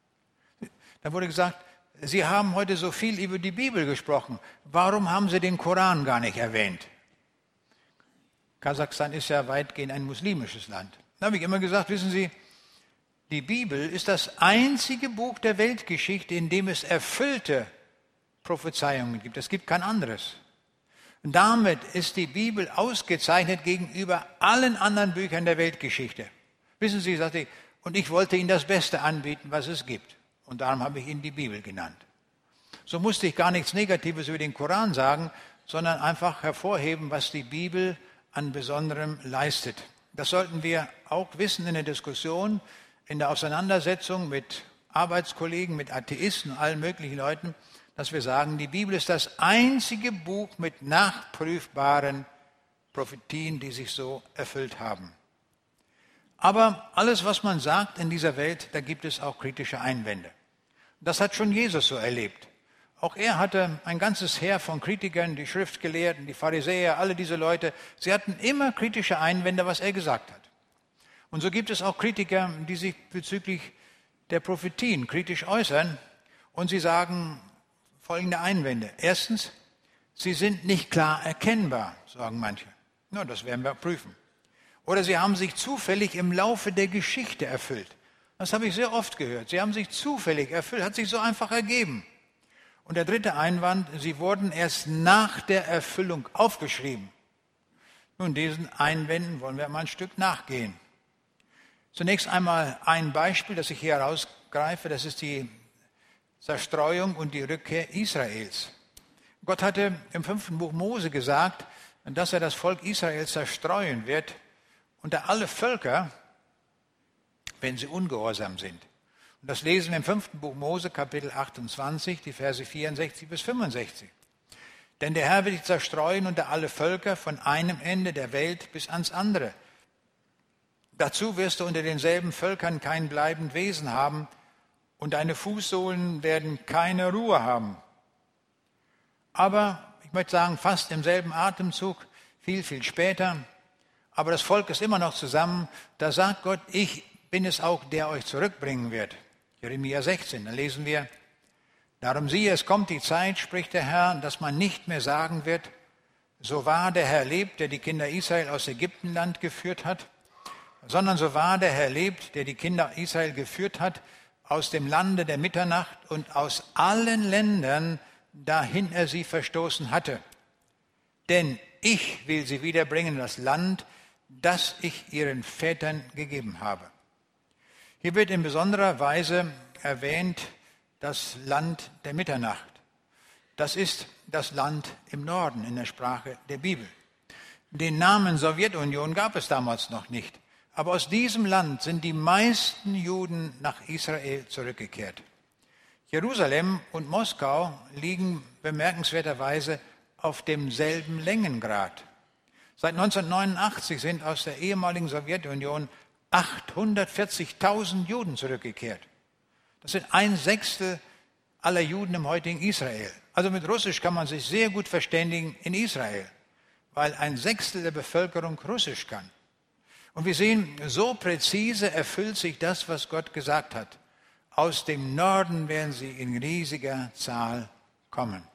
Da wurde gesagt, Sie haben heute so viel über die Bibel gesprochen. Warum haben Sie den Koran gar nicht erwähnt? Kasachstan ist ja weitgehend ein muslimisches Land. Da habe ich immer gesagt, wissen Sie, die Bibel ist das einzige Buch der Weltgeschichte, in dem es erfüllte Prophezeiungen gibt. Es gibt kein anderes. Und damit ist die Bibel ausgezeichnet gegenüber allen anderen Büchern der Weltgeschichte. Wissen Sie, sagte ich, und ich wollte Ihnen das Beste anbieten, was es gibt. Und darum habe ich Ihnen die Bibel genannt. So musste ich gar nichts Negatives über den Koran sagen, sondern einfach hervorheben, was die Bibel an Besonderem leistet. Das sollten wir auch wissen in der Diskussion, in der Auseinandersetzung mit Arbeitskollegen, mit Atheisten und allen möglichen Leuten, dass wir sagen, die Bibel ist das einzige Buch mit nachprüfbaren Prophetien, die sich so erfüllt haben. Aber alles, was man sagt in dieser Welt, da gibt es auch kritische Einwände. Das hat schon Jesus so erlebt. Auch er hatte ein ganzes Heer von Kritikern, die Schriftgelehrten, die Pharisäer, alle diese Leute. Sie hatten immer kritische Einwände, was er gesagt hat. Und so gibt es auch Kritiker, die sich bezüglich der Prophetien kritisch äußern und sie sagen folgende Einwände. Erstens, sie sind nicht klar erkennbar, sagen manche. Na, das werden wir prüfen. Oder sie haben sich zufällig im Laufe der Geschichte erfüllt. Das habe ich sehr oft gehört. Sie haben sich zufällig erfüllt, hat sich so einfach ergeben. Und der dritte Einwand, sie wurden erst nach der Erfüllung aufgeschrieben. Nun, diesen Einwänden wollen wir mal ein Stück nachgehen. Zunächst einmal ein Beispiel, das ich hier herausgreife, das ist die Zerstreuung und die Rückkehr Israels. Gott hatte im fünften Buch Mose gesagt, dass er das Volk Israel zerstreuen wird unter alle Völker, wenn sie ungehorsam sind. Und das lesen wir im fünften Buch Mose, Kapitel achtundzwanzig, die Verse vierundsechzig bis fünfundsechzig. Denn der Herr wird dich zerstreuen unter alle Völker von einem Ende der Welt bis ans andere. Dazu wirst du unter denselben Völkern kein bleibend Wesen haben und deine Fußsohlen werden keine Ruhe haben. Aber, ich möchte sagen, fast im selben Atemzug, viel, viel später, aber das Volk ist immer noch zusammen, da sagt Gott, ich bin es auch, der euch zurückbringen wird. Jeremia sechzehn, da lesen wir, darum siehe, es kommt die Zeit, spricht der Herr, dass man nicht mehr sagen wird, so wahr der Herr lebt, der die Kinder Israel aus Ägyptenland geführt hat, sondern so wahr der Herr lebt, der die Kinder Israel geführt hat, aus dem Lande der Mitternacht und aus allen Ländern, dahin er sie verstoßen hatte. Denn ich will sie wiederbringen in das Land, das ich ihren Vätern gegeben habe. Hier wird in besonderer Weise erwähnt das Land der Mitternacht. Das ist das Land im Norden in der Sprache der Bibel. Den Namen Sowjetunion gab es damals noch nicht. Aber aus diesem Land sind die meisten Juden nach Israel zurückgekehrt. Jerusalem und Moskau liegen bemerkenswerterweise auf demselben Längengrad. Seit neunzehnhundertneunundachtzig sind aus der ehemaligen Sowjetunion achthundertvierzigtausend Juden zurückgekehrt. Das sind ein Sechstel aller Juden im heutigen Israel. Also mit Russisch kann man sich sehr gut verständigen in Israel, weil ein Sechstel der Bevölkerung Russisch kann. Und wir sehen, so präzise erfüllt sich das, was Gott gesagt hat. Aus dem Norden werden sie in riesiger Zahl kommen.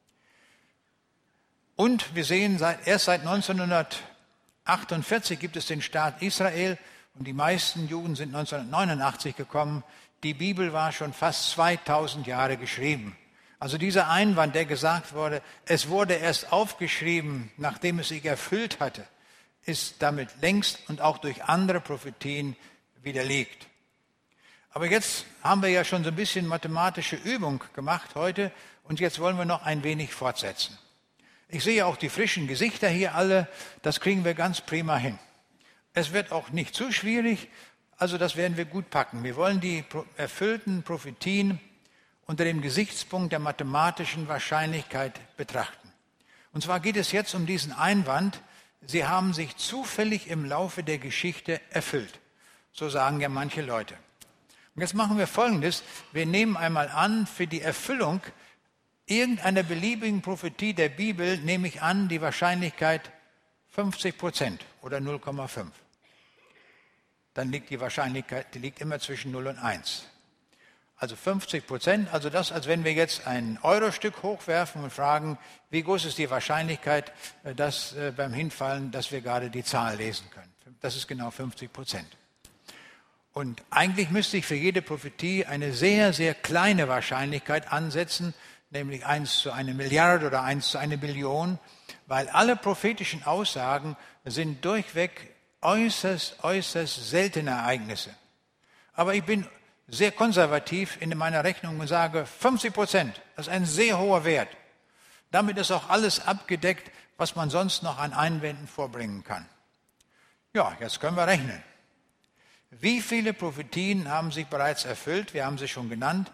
Und wir sehen, erst seit neunzehnhundertachtundvierzig gibt es den Staat Israel und die meisten Juden sind neunzehnhundertneunundachtzig gekommen. Die Bibel war schon fast zweitausend Jahre geschrieben. Also dieser Einwand, der gesagt wurde, es wurde erst aufgeschrieben, nachdem es sich erfüllt hatte, ist damit längst und auch durch andere Prophetien widerlegt. Aber jetzt haben wir ja schon so ein bisschen mathematische Übung gemacht heute und jetzt wollen wir noch ein wenig fortsetzen. Ich sehe auch die frischen Gesichter hier alle, das kriegen wir ganz prima hin. Es wird auch nicht zu schwierig, also das werden wir gut packen. Wir wollen die erfüllten Prophetien unter dem Gesichtspunkt der mathematischen Wahrscheinlichkeit betrachten. Und zwar geht es jetzt um diesen Einwand, sie haben sich zufällig im Laufe der Geschichte erfüllt. So sagen ja manche Leute. Und jetzt machen wir Folgendes. Wir nehmen einmal an, für die Erfüllung irgendeiner beliebigen Prophetie der Bibel nehme ich an, die Wahrscheinlichkeit fünfzig Prozent oder null Komma fünf. Dann liegt die Wahrscheinlichkeit, die liegt immer zwischen null und eins. Also fünfzig Prozent, also das, als wenn wir jetzt ein Eurostück hochwerfen und fragen, wie groß ist die Wahrscheinlichkeit, dass äh, beim Hinfallen, dass wir gerade die Zahl lesen können. Das ist genau fünfzig Prozent. Und eigentlich müsste ich für jede Prophetie eine sehr, sehr kleine Wahrscheinlichkeit ansetzen, nämlich eins zu einer Milliarde oder eins zu einer Billion, weil alle prophetischen Aussagen sind durchweg äußerst, äußerst seltene Ereignisse. Aber ich bin sehr konservativ in meiner Rechnung und sage fünfzig Prozent, das ist ein sehr hoher Wert. Damit ist auch alles abgedeckt, was man sonst noch an Einwänden vorbringen kann. Ja, jetzt können wir rechnen. Wie viele Prophetien haben sich bereits erfüllt? Wir haben sie schon genannt.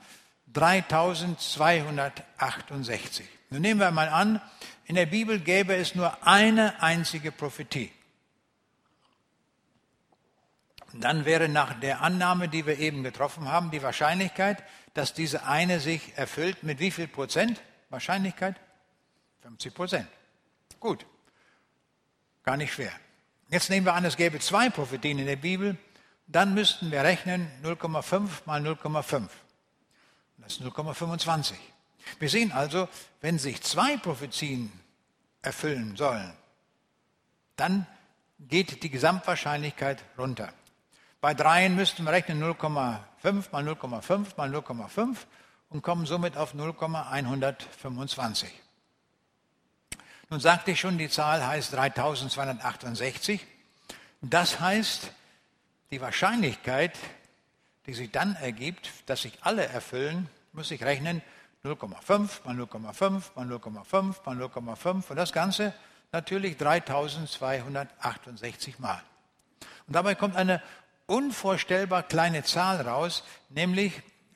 dreitausendzweihundertachtundsechzig. Nun nehmen wir mal an, in der Bibel gäbe es nur eine einzige Prophetie. Dann wäre nach der Annahme, die wir eben getroffen haben, die Wahrscheinlichkeit, dass diese eine sich erfüllt, mit wie viel Prozent Wahrscheinlichkeit? fünfzig Prozent. Gut, gar nicht schwer. Jetzt nehmen wir an, es gäbe zwei Prophetien in der Bibel, dann müssten wir rechnen null Komma fünf mal null Komma fünf. Das ist null Komma fünfundzwanzig. Wir sehen also, wenn sich zwei Prophezien erfüllen sollen, dann geht die Gesamtwahrscheinlichkeit runter. Bei dreien müssten wir rechnen null Komma fünf mal null Komma fünf mal null Komma fünf und kommen somit auf null Komma hundertfünfundzwanzig. Nun sagte ich schon, die Zahl heißt dreitausendzweihundertachtundsechzig. Das heißt, die Wahrscheinlichkeit, die sich dann ergibt, dass sich alle erfüllen, muss ich rechnen null Komma fünf mal null Komma fünf mal null Komma fünf mal null Komma fünf und das Ganze natürlich dreitausendzweihundertachtundsechzig Mal. Und dabei kommt eine unvorstellbar kleine Zahl raus, nämlich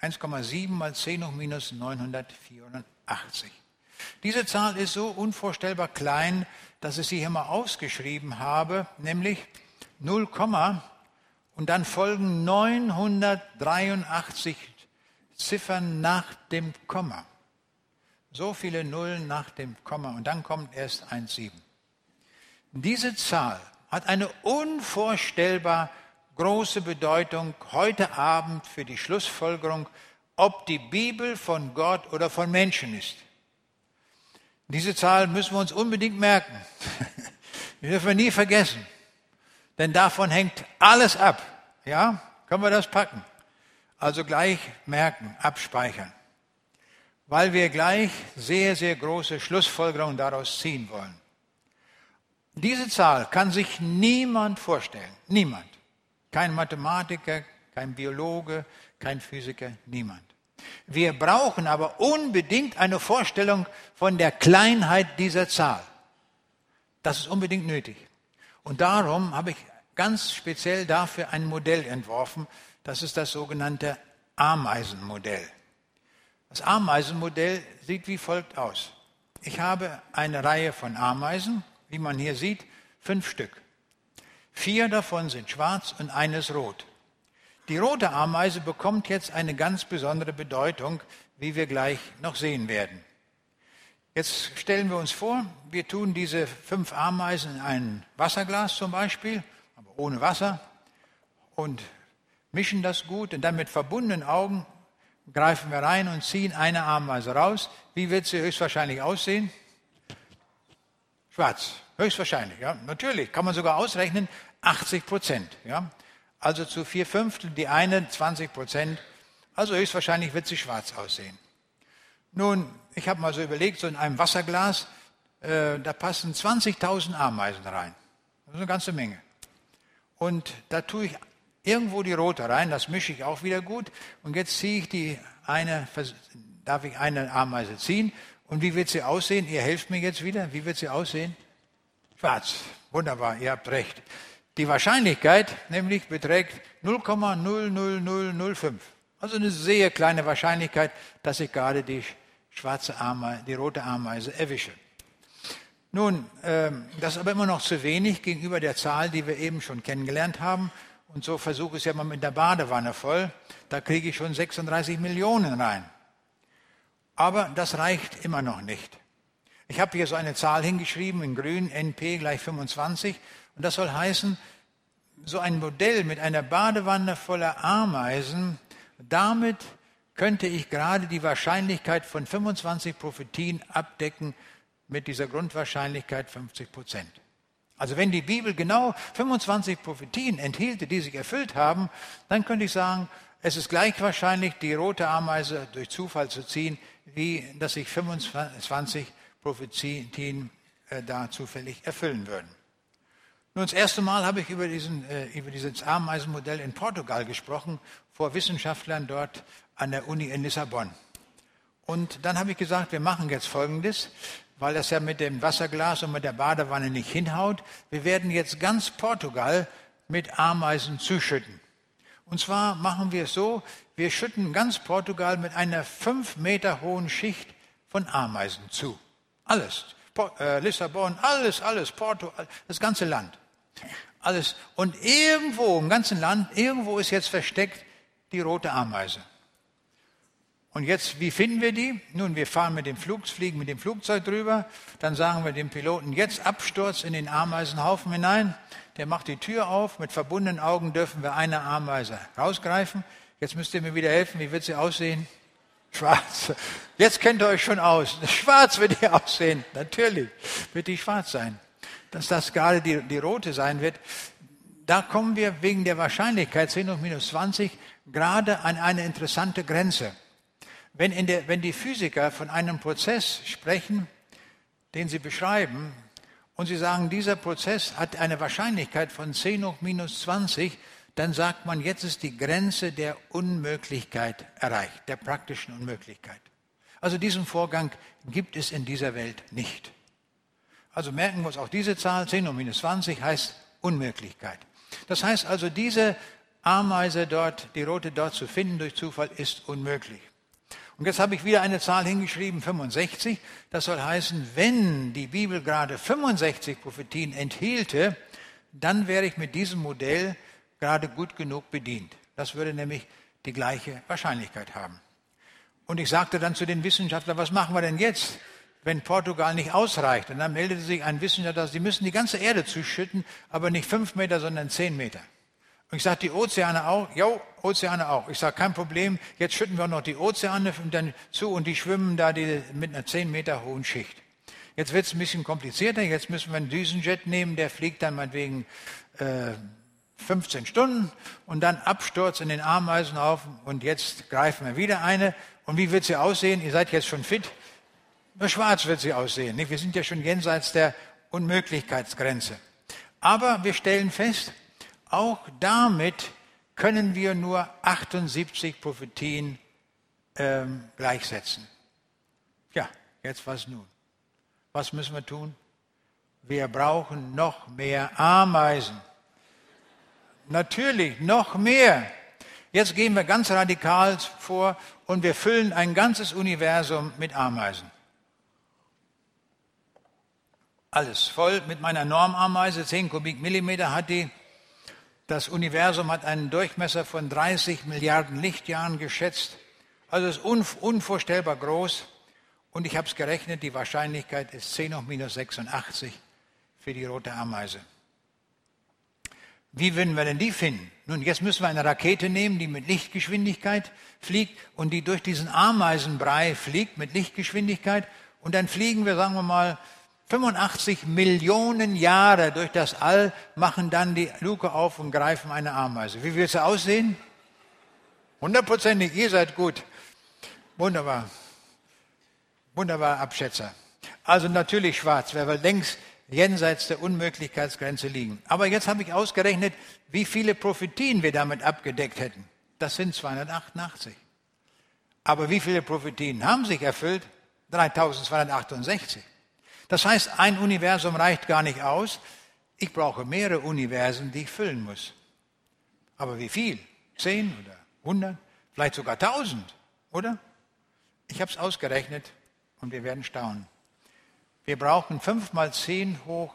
eins Komma sieben mal zehn hoch minus neunhundertvierundachtzig. Diese Zahl ist so unvorstellbar klein, dass ich sie hier mal ausgeschrieben habe, nämlich null, und dann folgen neunhundertdreiundachtzig Ziffern nach dem Komma. So viele Nullen nach dem Komma und dann kommt erst eins Komma sieben. Diese Zahl hat eine unvorstellbar große Bedeutung heute Abend für die Schlussfolgerung, ob die Bibel von Gott oder von Menschen ist. Diese Zahl müssen wir uns unbedingt merken. Die dürfen wir nie vergessen. Denn davon hängt alles ab. Ja, können wir das packen? Also gleich merken, abspeichern. Weil wir gleich sehr, sehr große Schlussfolgerungen daraus ziehen wollen. Diese Zahl kann sich niemand vorstellen. Niemand. Kein Mathematiker, kein Biologe, kein Physiker, niemand. Wir brauchen aber unbedingt eine Vorstellung von der Kleinheit dieser Zahl. Das ist unbedingt nötig. Und darum habe ich ganz speziell dafür ein Modell entworfen. Das ist das sogenannte Ameisenmodell. Das Ameisenmodell sieht wie folgt aus. Ich habe eine Reihe von Ameisen, wie man hier sieht, fünf Stück. Vier davon sind schwarz und eines rot. Die rote Ameise bekommt jetzt eine ganz besondere Bedeutung, wie wir gleich noch sehen werden. Jetzt stellen wir uns vor, wir tun diese fünf Ameisen in ein Wasserglas zum Beispiel, aber ohne Wasser, und mischen das gut und dann mit verbundenen Augen greifen wir rein und ziehen eine Ameise raus. Wie wird sie höchstwahrscheinlich aussehen? Schwarz, höchstwahrscheinlich, ja, natürlich, kann man sogar ausrechnen, achtzig Prozent, ja. Also zu vier Fünftel, die eine zwanzig Prozent, also höchstwahrscheinlich wird sie schwarz aussehen. Nun, ich habe mal so überlegt, so in einem Wasserglas, äh, da passen zwanzigtausend Ameisen rein, das ist eine ganze Menge. Und da tue ich irgendwo die rote rein, das mische ich auch wieder gut. Und jetzt ziehe ich die eine, darf ich eine Ameise ziehen. Und wie wird sie aussehen? Ihr helft mir jetzt wieder. Wie wird sie aussehen? Schwarz. Wunderbar, ihr habt recht. Die Wahrscheinlichkeit nämlich beträgt null Komma null null null null fünf. Also eine sehr kleine Wahrscheinlichkeit, dass ich gerade die schwarze Ameise, die rote Ameise erwische. Nun, ähm, das ist aber immer noch zu wenig gegenüber der Zahl, die wir eben schon kennengelernt haben. Und so versuche ich es ja mal mit der Badewanne voll. Da kriege ich schon sechsunddreißig Millionen rein. Aber das reicht immer noch nicht. Ich habe hier so eine Zahl hingeschrieben in grün, N P gleich fünfundzwanzig. Und das soll heißen, so ein Modell mit einer Badewanne voller Ameisen, damit könnte ich gerade die Wahrscheinlichkeit von fünfundzwanzig Prophetien abdecken mit dieser Grundwahrscheinlichkeit fünfzig Prozent. Also wenn die Bibel genau fünfundzwanzig Prophetien enthielte, die sich erfüllt haben, dann könnte ich sagen, es ist gleich wahrscheinlich, die rote Ameise durch Zufall zu ziehen, wie dass sich fünfundzwanzig Prophetien äh, da zufällig erfüllen würden. Nun, das erste Mal habe ich über, diesen, äh, über dieses Ameisenmodell in Portugal gesprochen, vor Wissenschaftlern dort an der Uni in Lissabon. Und dann habe ich gesagt, wir machen jetzt Folgendes, weil das ja mit dem Wasserglas und mit der Badewanne nicht hinhaut. Wir werden jetzt ganz Portugal mit Ameisen zuschütten. Und zwar machen wir es so, wir schütten ganz Portugal mit einer fünf Meter hohen Schicht von Ameisen zu. Alles. Port, äh, Lissabon, alles, alles, Porto, das ganze Land. Alles. Und irgendwo im ganzen Land, irgendwo ist jetzt versteckt die rote Ameise. Und jetzt, wie finden wir die? Nun, wir fahren mit dem Flug, fliegen mit dem Flugzeug drüber, dann sagen wir dem Piloten, jetzt Absturz in den Ameisenhaufen hinein. Der macht die Tür auf, mit verbundenen Augen dürfen wir eine Ameise rausgreifen. Jetzt müsst ihr mir wieder helfen, wie wird sie aussehen? Schwarz. Jetzt kennt ihr euch schon aus. Schwarz wird die aussehen. Natürlich wird die schwarz sein. Dass das gerade die, die rote sein wird, da kommen wir wegen der Wahrscheinlichkeit zehn hoch minus zwanzig gerade an eine interessante Grenze. Wenn, in der, wenn die Physiker von einem Prozess sprechen, den sie beschreiben, und sie sagen, dieser Prozess hat eine Wahrscheinlichkeit von zehn hoch minus zwanzig, dann sagt man, jetzt ist die Grenze der Unmöglichkeit erreicht, der praktischen Unmöglichkeit. Also diesen Vorgang gibt es in dieser Welt nicht. Also merken wir uns auch diese Zahl, zehn hoch minus zwanzig heißt Unmöglichkeit. Das heißt also, diese Ameise dort, die rote dort zu finden durch Zufall, ist unmöglich. Und jetzt habe ich wieder eine Zahl hingeschrieben, fünfundsechzig. Das soll heißen, wenn die Bibel gerade fünfundsechzig Prophetien enthielte, dann wäre ich mit diesem Modell gerade gut genug bedient. Das würde nämlich die gleiche Wahrscheinlichkeit haben. Und ich sagte dann zu den Wissenschaftlern, was machen wir denn jetzt, wenn Portugal nicht ausreicht? Und dann meldete sich ein Wissenschaftler, sie müssen die ganze Erde zuschütten, aber nicht fünf Meter, sondern zehn Meter. Und ich sage, die Ozeane auch? Jo, Ozeane auch. Ich sage, kein Problem, jetzt schütten wir auch noch die Ozeane dann zu und die schwimmen da die, mit einer zehn Meter hohen Schicht. Jetzt wird es ein bisschen komplizierter, jetzt müssen wir einen Düsenjet nehmen, der fliegt dann meinetwegen äh, fünfzehn Stunden und dann Absturz in den Ameisenhaufen und jetzt greifen wir wieder eine. Und wie wird sie aussehen? Ihr seid jetzt schon fit. Nur schwarz wird sie aussehen. Nicht? Wir sind ja schon jenseits der Unmöglichkeitsgrenze. Aber wir stellen fest, auch damit können wir nur achtundsiebzig Prophetien ähm, gleichsetzen. Ja, jetzt was nun? Was müssen wir tun? Wir brauchen noch mehr Ameisen. Natürlich, noch mehr. Jetzt gehen wir ganz radikal vor und wir füllen ein ganzes Universum mit Ameisen. Alles voll mit meiner Normameise, zehn Kubikmillimeter hat die. Das Universum hat einen Durchmesser von dreißig Milliarden Lichtjahren geschätzt. Also es ist unvorstellbar groß. Und ich habe es gerechnet, die Wahrscheinlichkeit ist zehn hoch minus sechsundachtzig für die rote Ameise. Wie würden wir denn die finden? Nun, jetzt müssen wir eine Rakete nehmen, die mit Lichtgeschwindigkeit fliegt und die durch diesen Ameisenbrei fliegt mit Lichtgeschwindigkeit. Und dann fliegen wir, sagen wir mal, fünfundachtzig Millionen Jahre durch das All, machen dann die Luke auf und greifen eine Ameise. Wie wird sie aussehen? Hundertprozentig, ihr seid gut. Wunderbar. Wunderbar, Abschätzer. Also natürlich schwarz, weil wir längst jenseits der Unmöglichkeitsgrenze liegen. Aber jetzt habe ich ausgerechnet, wie viele Prophetien wir damit abgedeckt hätten. Das sind zweihundertachtundachtzig. Aber wie viele Prophetien haben sich erfüllt? dreitausendzweihundertachtundsechzig. Das heißt, ein Universum reicht gar nicht aus. Ich brauche mehrere Universen, die ich füllen muss. Aber wie viel? Zehn oder hundert? Vielleicht sogar tausend, oder? Ich habe es ausgerechnet und wir werden staunen. Wir brauchen fünf mal zehn hoch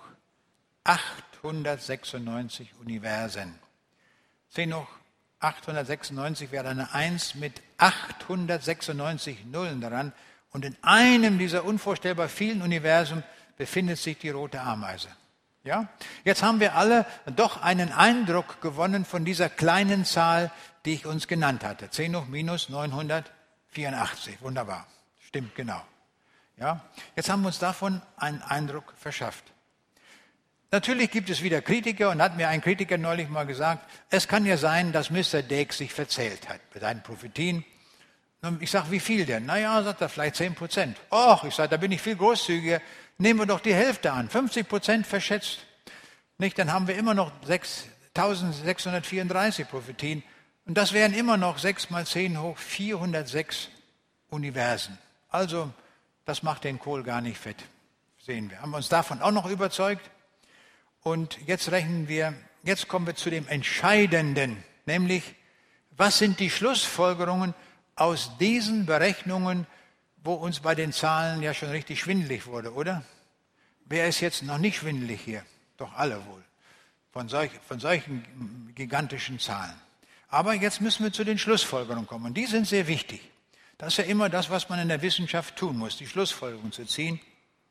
achthundertsechsundneunzig Universen. zehn hoch achthundertsechsundneunzig wäre eine eins mit achthundertsechsundneunzig Nullen daran. Und in einem dieser unvorstellbar vielen Universen befindet sich die rote Ameise. Ja? Jetzt haben wir alle doch einen Eindruck gewonnen von dieser kleinen Zahl, die ich uns genannt hatte. zehn hoch minus neunhundertvierundachtzig. Wunderbar. Stimmt genau. Ja? Jetzt haben wir uns davon einen Eindruck verschafft. Natürlich gibt es wieder Kritiker und hat mir ein Kritiker neulich mal gesagt, es kann ja sein, dass Mister Dake sich verzählt hat bei seinen Prophetien. Ich sage, wie viel denn? Naja, sagt er, vielleicht zehn Prozent. Och, ich sage, da bin ich viel großzügiger. Nehmen wir doch die Hälfte an. fünfzig Prozent verschätzt. Nicht, dann haben wir immer noch eintausendsechshundertvierunddreißig Prophetien. Und das wären immer noch sechs mal zehn hoch vierhundertsechs Universen. Also, das macht den Kohl gar nicht fett. Sehen wir. Haben wir uns davon auch noch überzeugt? Und jetzt rechnen wir, jetzt kommen wir zu dem Entscheidenden. Nämlich, was sind die Schlussfolgerungen aus diesen Berechnungen, wo uns bei den Zahlen ja schon richtig schwindelig wurde, oder? Wer ist jetzt noch nicht schwindelig hier? Doch alle wohl. Von, solch, von solchen gigantischen Zahlen. Aber jetzt müssen wir zu den Schlussfolgerungen kommen. Und die sind sehr wichtig. Das ist ja immer das, was man in der Wissenschaft tun muss, die Schlussfolgerungen zu ziehen.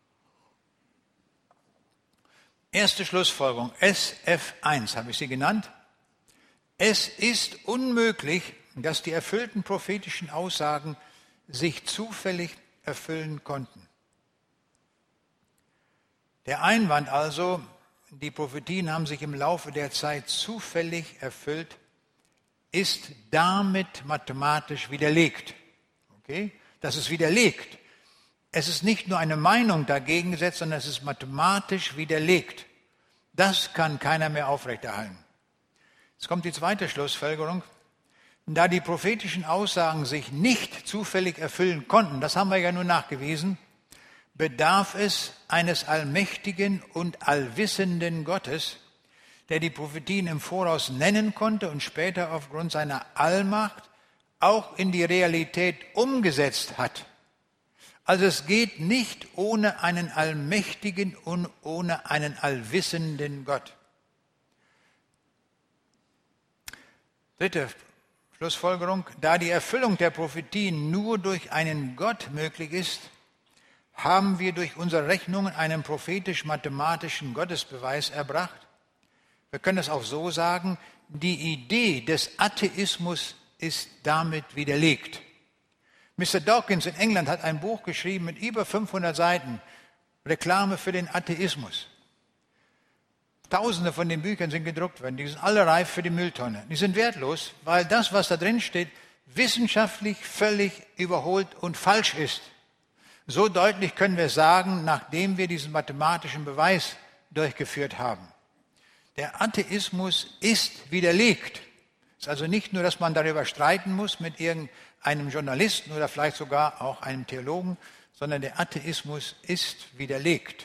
Erste Schlussfolgerung, S F eins habe ich sie genannt. Es ist unmöglich, dass die erfüllten prophetischen Aussagen sich zufällig erfüllen konnten. Der Einwand also, die Prophetien haben sich im Laufe der Zeit zufällig erfüllt, ist damit mathematisch widerlegt. Okay? Das ist widerlegt. Es ist nicht nur eine Meinung dagegen gesetzt, sondern es ist mathematisch widerlegt. Das kann keiner mehr aufrechterhalten. Jetzt kommt die zweite Schlussfolgerung. Da die prophetischen Aussagen sich nicht zufällig erfüllen konnten, das haben wir ja nur nachgewiesen, bedarf es eines allmächtigen und allwissenden Gottes, der die Prophetien im Voraus nennen konnte und später aufgrund seiner Allmacht auch in die Realität umgesetzt hat. Also es geht nicht ohne einen allmächtigen und ohne einen allwissenden Gott. Dritte Schlussfolgerung: Da die Erfüllung der Prophetien nur durch einen Gott möglich ist, haben wir durch unsere Rechnungen einen prophetisch-mathematischen Gottesbeweis erbracht. Wir können es auch so sagen, die Idee des Atheismus ist damit widerlegt. Mister Dawkins in England hat ein Buch geschrieben mit über fünfhundert Seiten, Reklame für den Atheismus. Tausende von den Büchern sind gedruckt worden, die sind alle reif für die Mülltonne. Die sind wertlos, weil das, was da drin steht, wissenschaftlich völlig überholt und falsch ist. So deutlich können wir sagen, nachdem wir diesen mathematischen Beweis durchgeführt haben. Der Atheismus ist widerlegt. Es ist also nicht nur, dass man darüber streiten muss mit irgendeinem Journalisten oder vielleicht sogar auch einem Theologen, sondern der Atheismus ist widerlegt.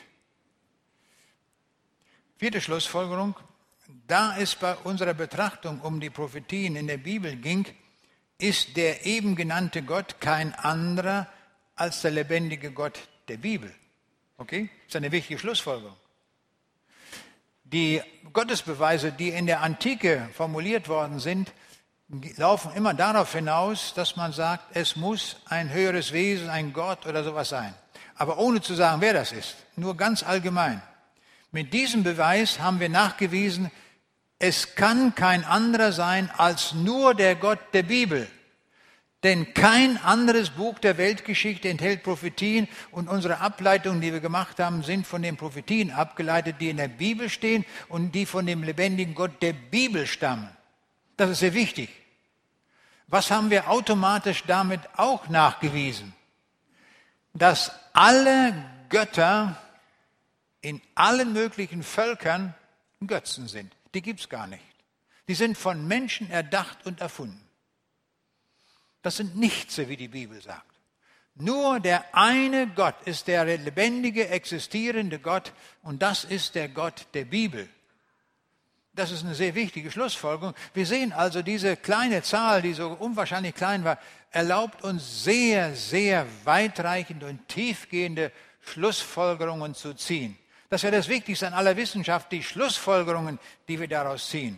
Vierte Schlussfolgerung: Da es bei unserer Betrachtung um die Prophetien in der Bibel ging, ist der eben genannte Gott kein anderer als der lebendige Gott der Bibel. Okay? Das ist eine wichtige Schlussfolgerung. Die Gottesbeweise, die in der Antike formuliert worden sind, laufen immer darauf hinaus, dass man sagt, es muss ein höheres Wesen, ein Gott oder sowas sein. Aber ohne zu sagen, wer das ist. Nur ganz allgemein. Mit diesem Beweis haben wir nachgewiesen, es kann kein anderer sein als nur der Gott der Bibel. Denn kein anderes Buch der Weltgeschichte enthält Prophetien und unsere Ableitungen, die wir gemacht haben, sind von den Prophetien abgeleitet, die in der Bibel stehen und die von dem lebendigen Gott der Bibel stammen. Das ist sehr wichtig. Was haben wir automatisch damit auch nachgewiesen? Dass alle Götter in allen möglichen Völkern Götzen sind. Die gibt es gar nicht. Die sind von Menschen erdacht und erfunden. Das sind Nichtse, wie die Bibel sagt. Nur der eine Gott ist der lebendige, existierende Gott und das ist der Gott der Bibel. Das ist eine sehr wichtige Schlussfolgerung. Wir sehen also, diese kleine Zahl, die so unwahrscheinlich klein war, erlaubt uns sehr, sehr weitreichende und tiefgehende Schlussfolgerungen zu ziehen. Das ist ja das Wichtigste an aller Wissenschaft, die Schlussfolgerungen, die wir daraus ziehen.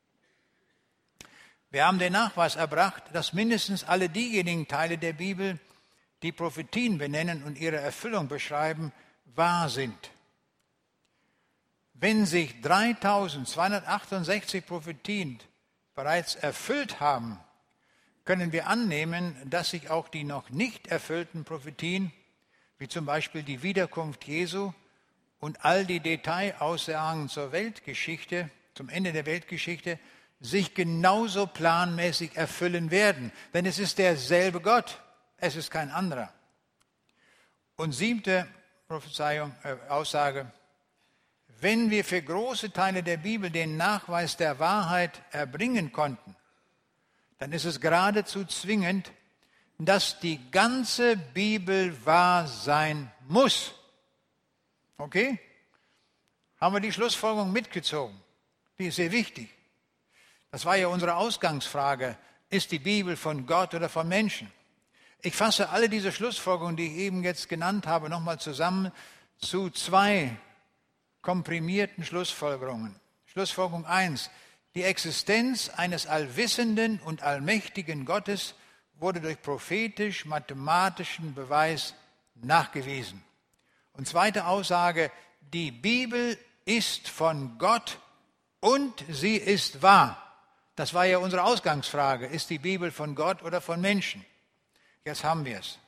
Wir haben den Nachweis erbracht, dass mindestens alle diejenigen Teile der Bibel, die Prophetien benennen und ihre Erfüllung beschreiben, wahr sind. Wenn sich dreitausendzweihundertachtundsechzig Prophetien bereits erfüllt haben, können wir annehmen, dass sich auch die noch nicht erfüllten Prophetien, wie zum Beispiel die Wiederkunft Jesu und all die Detailaussagen zur Weltgeschichte, zum Ende der Weltgeschichte, sich genauso planmäßig erfüllen werden. Denn es ist derselbe Gott, es ist kein anderer. Und siebte Prophezeiung, äh, Aussage: Wenn wir für große Teile der Bibel den Nachweis der Wahrheit erbringen konnten, dann ist es geradezu zwingend, dass die ganze Bibel wahr sein muss. Okay? Haben wir die Schlussfolgerung mitgezogen? Die ist sehr wichtig. Das war ja unsere Ausgangsfrage. Ist die Bibel von Gott oder von Menschen? Ich fasse alle diese Schlussfolgerungen, die ich eben jetzt genannt habe, nochmal zusammen zu zwei komprimierten Schlussfolgerungen. Schlussfolgerung eins. Die Existenz eines allwissenden und allmächtigen Gottes wurde durch prophetisch-mathematischen Beweis nachgewiesen. Und zweite Aussage, die Bibel ist von Gott und sie ist wahr. Das war ja unsere Ausgangsfrage. Ist die Bibel von Gott oder von Menschen? Jetzt haben wir es.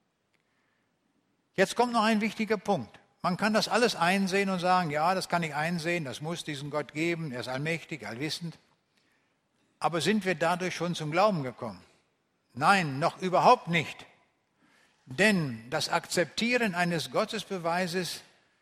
Jetzt kommt noch ein wichtiger Punkt. Man kann das alles einsehen und sagen, ja, das kann ich einsehen, das muss diesen Gott geben, er ist allmächtig, allwissend. Aber sind wir dadurch schon zum Glauben gekommen? Nein, noch überhaupt nicht. Denn das Akzeptieren eines Gottesbeweises,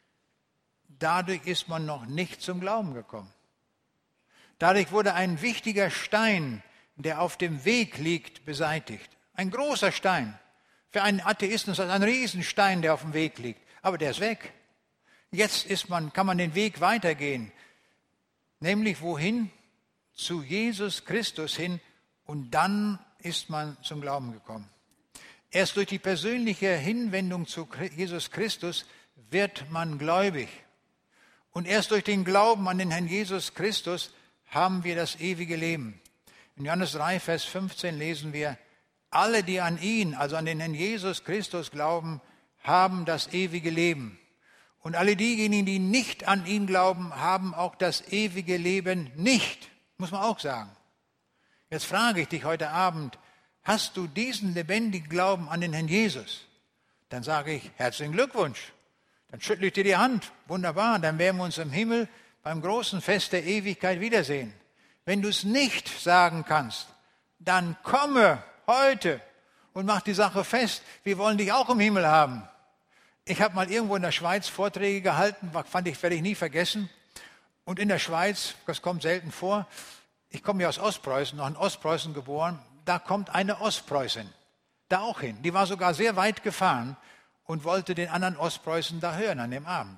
dadurch ist man noch nicht zum Glauben gekommen. Dadurch wurde ein wichtiger Stein, der auf dem Weg liegt, beseitigt. Ein großer Stein. Für einen Atheisten ist das ein Riesenstein, der auf dem Weg liegt. Aber der ist weg. Jetzt ist man, kann man den Weg weitergehen. nämlich wohin? Zu Jesus Christus hin, und dann ist man zum Glauben gekommen. Erst durch die persönliche Hinwendung zu Jesus Christus wird man gläubig. Und erst durch den Glauben an den Herrn Jesus Christus haben wir das ewige Leben. In Johannes drei, Vers fünfzehn lesen wir, alle, die an ihn, also an den Herrn Jesus Christus glauben, haben das ewige Leben. Und alle diejenigen, die nicht an ihn glauben, haben auch das ewige Leben nicht. Muss man auch sagen. Jetzt frage ich dich heute Abend, hast du diesen lebendigen Glauben an den Herrn Jesus? Dann sage ich, herzlichen Glückwunsch. Dann schüttle ich dir die Hand. Wunderbar, dann werden wir uns im Himmel beim großen Fest der Ewigkeit wiedersehen. Wenn du es nicht sagen kannst, dann komme heute und mach die Sache fest. Wir wollen dich auch im Himmel haben. Ich habe mal irgendwo in der Schweiz Vorträge gehalten, fand ich, werde ich nie vergessen. Und in der Schweiz, das kommt selten vor, ich komme ja aus Ostpreußen, noch in Ostpreußen geboren, da kommt eine Ostpreußin da auch hin. Die war sogar sehr weit gefahren und wollte den anderen Ostpreußen da hören an dem Abend.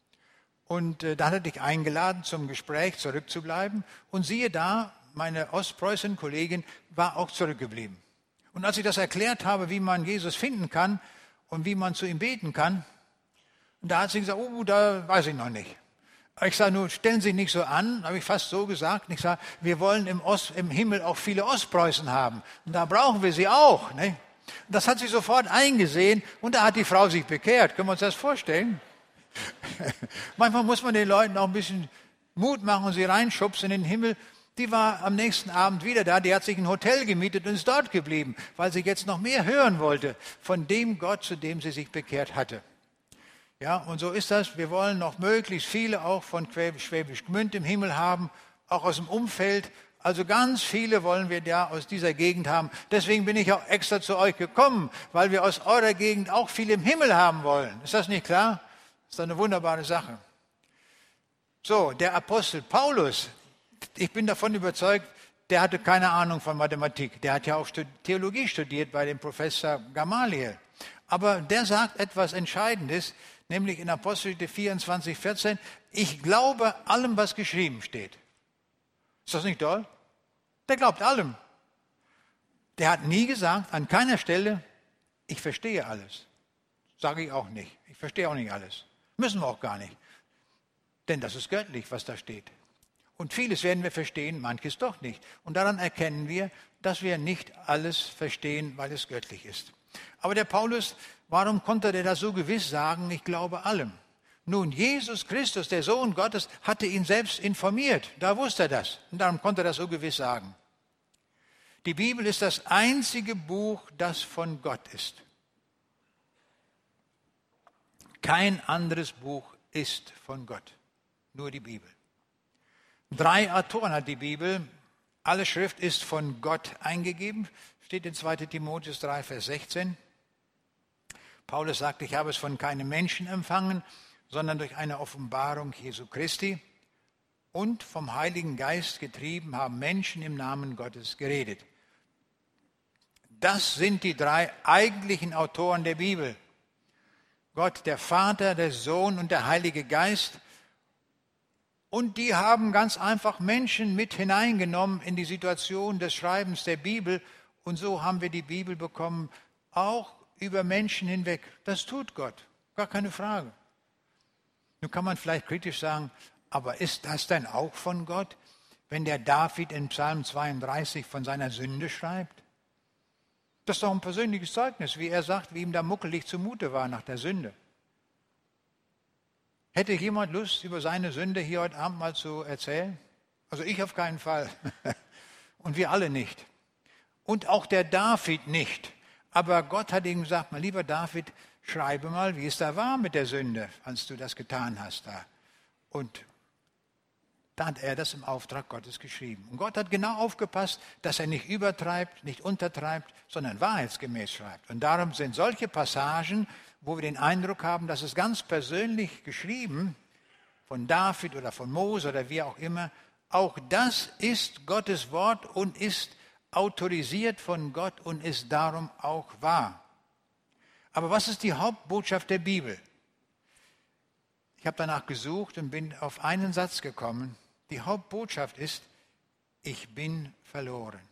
Und äh, da hatte ich eingeladen, zum Gespräch zurückzubleiben. Und siehe da, meine Ostpreußen-Kollegin war auch zurückgeblieben. Und als ich das erklärt habe, wie man Jesus finden kann und wie man zu ihm beten kann, da hat sie gesagt, oh, da weiß ich noch nicht. Ich sage, nun stellen Sie sich nicht so an, habe ich fast so gesagt. Ich sage, wir wollen im, Ost, im Himmel auch viele Ostpreußen haben. Und da brauchen wir sie auch. Ne? Das hat sie sofort eingesehen und da hat die Frau sich bekehrt. Können wir uns das vorstellen? Manchmal muss man den Leuten auch ein bisschen Mut machen und sie reinschubsen in den Himmel. Die war am nächsten Abend wieder da, die hat sich ein Hotel gemietet und ist dort geblieben, weil sie jetzt noch mehr hören wollte von dem Gott, zu dem sie sich bekehrt hatte. Ja, und so ist das. Wir wollen noch möglichst viele auch von Schwäbisch Gmünd im Himmel haben, auch aus dem Umfeld. Also ganz viele wollen wir ja aus dieser Gegend haben. Deswegen bin ich auch extra zu euch gekommen, weil wir aus eurer Gegend auch viele im Himmel haben wollen. Ist das nicht klar? Das ist eine wunderbare Sache. So, der Apostel Paulus, ich bin davon überzeugt, der hatte keine Ahnung von Mathematik. Der hat ja auch Theologie studiert bei dem Professor Gamaliel. Aber der sagt etwas Entscheidendes, nämlich in Apostelgeschichte vierundzwanzig, vierzehn, ich glaube allem, was geschrieben steht. Ist das nicht toll? Der glaubt allem. Der hat nie gesagt, an keiner Stelle, ich verstehe alles. Sage ich auch nicht. Ich verstehe auch nicht alles. Müssen wir auch gar nicht. Denn das ist göttlich, was da steht. Und vieles werden wir verstehen, manches doch nicht. Und daran erkennen wir, dass wir nicht alles verstehen, weil es göttlich ist. Aber der Paulus, warum konnte der das so gewiss sagen, ich glaube allem? Nun, Jesus Christus, der Sohn Gottes, hatte ihn selbst informiert. Da wusste er das. Und darum konnte er das so gewiss sagen. Die Bibel ist das einzige Buch, das von Gott ist. Kein anderes Buch ist von Gott. Nur die Bibel. Drei Autoren hat die Bibel. Alle Schrift ist von Gott eingegeben. Steht in zweiter Timotheus drei, Vers sechzehn. Paulus sagt, ich habe es von keinem Menschen empfangen, sondern durch eine Offenbarung Jesu Christi. Und vom Heiligen Geist getrieben haben Menschen im Namen Gottes geredet. Das sind die drei eigentlichen Autoren der Bibel. Gott, der Vater, der Sohn und der Heilige Geist. Und die haben ganz einfach Menschen mit hineingenommen in die Situation des Schreibens der Bibel. Und so haben wir die Bibel bekommen, auch über Menschen hinweg. Das tut Gott, gar keine Frage. Nun kann man vielleicht kritisch sagen, aber ist das denn auch von Gott, wenn der David in Psalm zweiunddreißig von seiner Sünde schreibt? Das ist doch ein persönliches Zeugnis, wie er sagt, wie ihm da muckelig zumute war nach der Sünde. Hätte jemand Lust, über seine Sünde hier heute Abend mal zu erzählen? Also ich auf keinen Fall. Und wir alle nicht. Und auch der David nicht. Aber Gott hat ihm gesagt, mein lieber David, schreibe mal, wie es da war mit der Sünde, als du das getan hast da. Und da hat er das im Auftrag Gottes geschrieben. Und Gott hat genau aufgepasst, dass er nicht übertreibt, nicht untertreibt, sondern wahrheitsgemäß schreibt. Und darum sind solche Passagen, wo wir den Eindruck haben, dass es ganz persönlich geschrieben, von David oder von Mose oder wie auch immer, auch das ist Gottes Wort und ist autorisiert von Gott und ist darum auch wahr. Aber was ist die Hauptbotschaft der Bibel? Ich habe danach gesucht und bin auf einen Satz gekommen, Die Hauptbotschaft ist, ich bin verloren.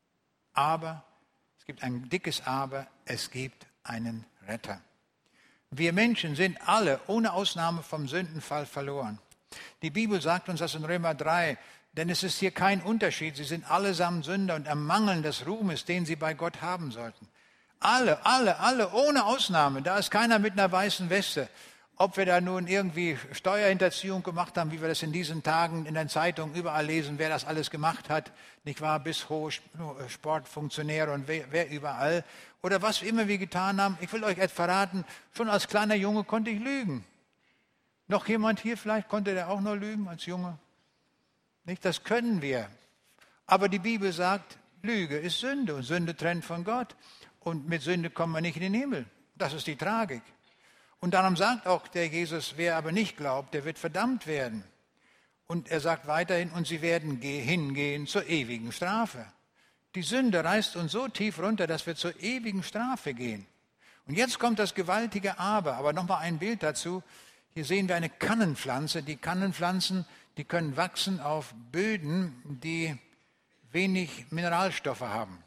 Aber, es gibt ein dickes Aber, es gibt einen Retter. Wir Menschen sind alle ohne Ausnahme vom Sündenfall verloren. Die Bibel sagt uns das in Römer drei, denn es ist hier kein Unterschied. Sie sind allesamt Sünder und ermangeln des Ruhmes, den sie bei Gott haben sollten. Alle, alle, alle, ohne Ausnahme. Da ist keiner mit einer weißen Weste. Ob wir da nun irgendwie Steuerhinterziehung gemacht haben, wie wir das in diesen Tagen in den Zeitungen überall lesen, wer das alles gemacht hat, nicht wahr, bis hohe Sportfunktionäre und wer, wer überall. Oder was immer wir getan haben. Ich will euch etwas verraten, schon als kleiner Junge konnte ich lügen. Noch jemand hier vielleicht, konnte der auch noch lügen als Junge? Nicht, das können wir. Aber die Bibel sagt, Lüge ist Sünde und Sünde trennt von Gott. Und mit Sünde kommen wir nicht in den Himmel. Das ist die Tragik. Und darum sagt auch der Jesus, wer aber nicht glaubt, der wird verdammt werden. Und er sagt weiterhin, und sie werden hingehen zur ewigen Strafe. Die Sünde reißt uns so tief runter, dass wir zur ewigen Strafe gehen. Und jetzt kommt das gewaltige Aber. Aber nochmal ein Bild dazu. Hier sehen wir eine Kannenpflanze. Die Kannenpflanzen, die können wachsen auf Böden, die wenig Mineralstoffe haben.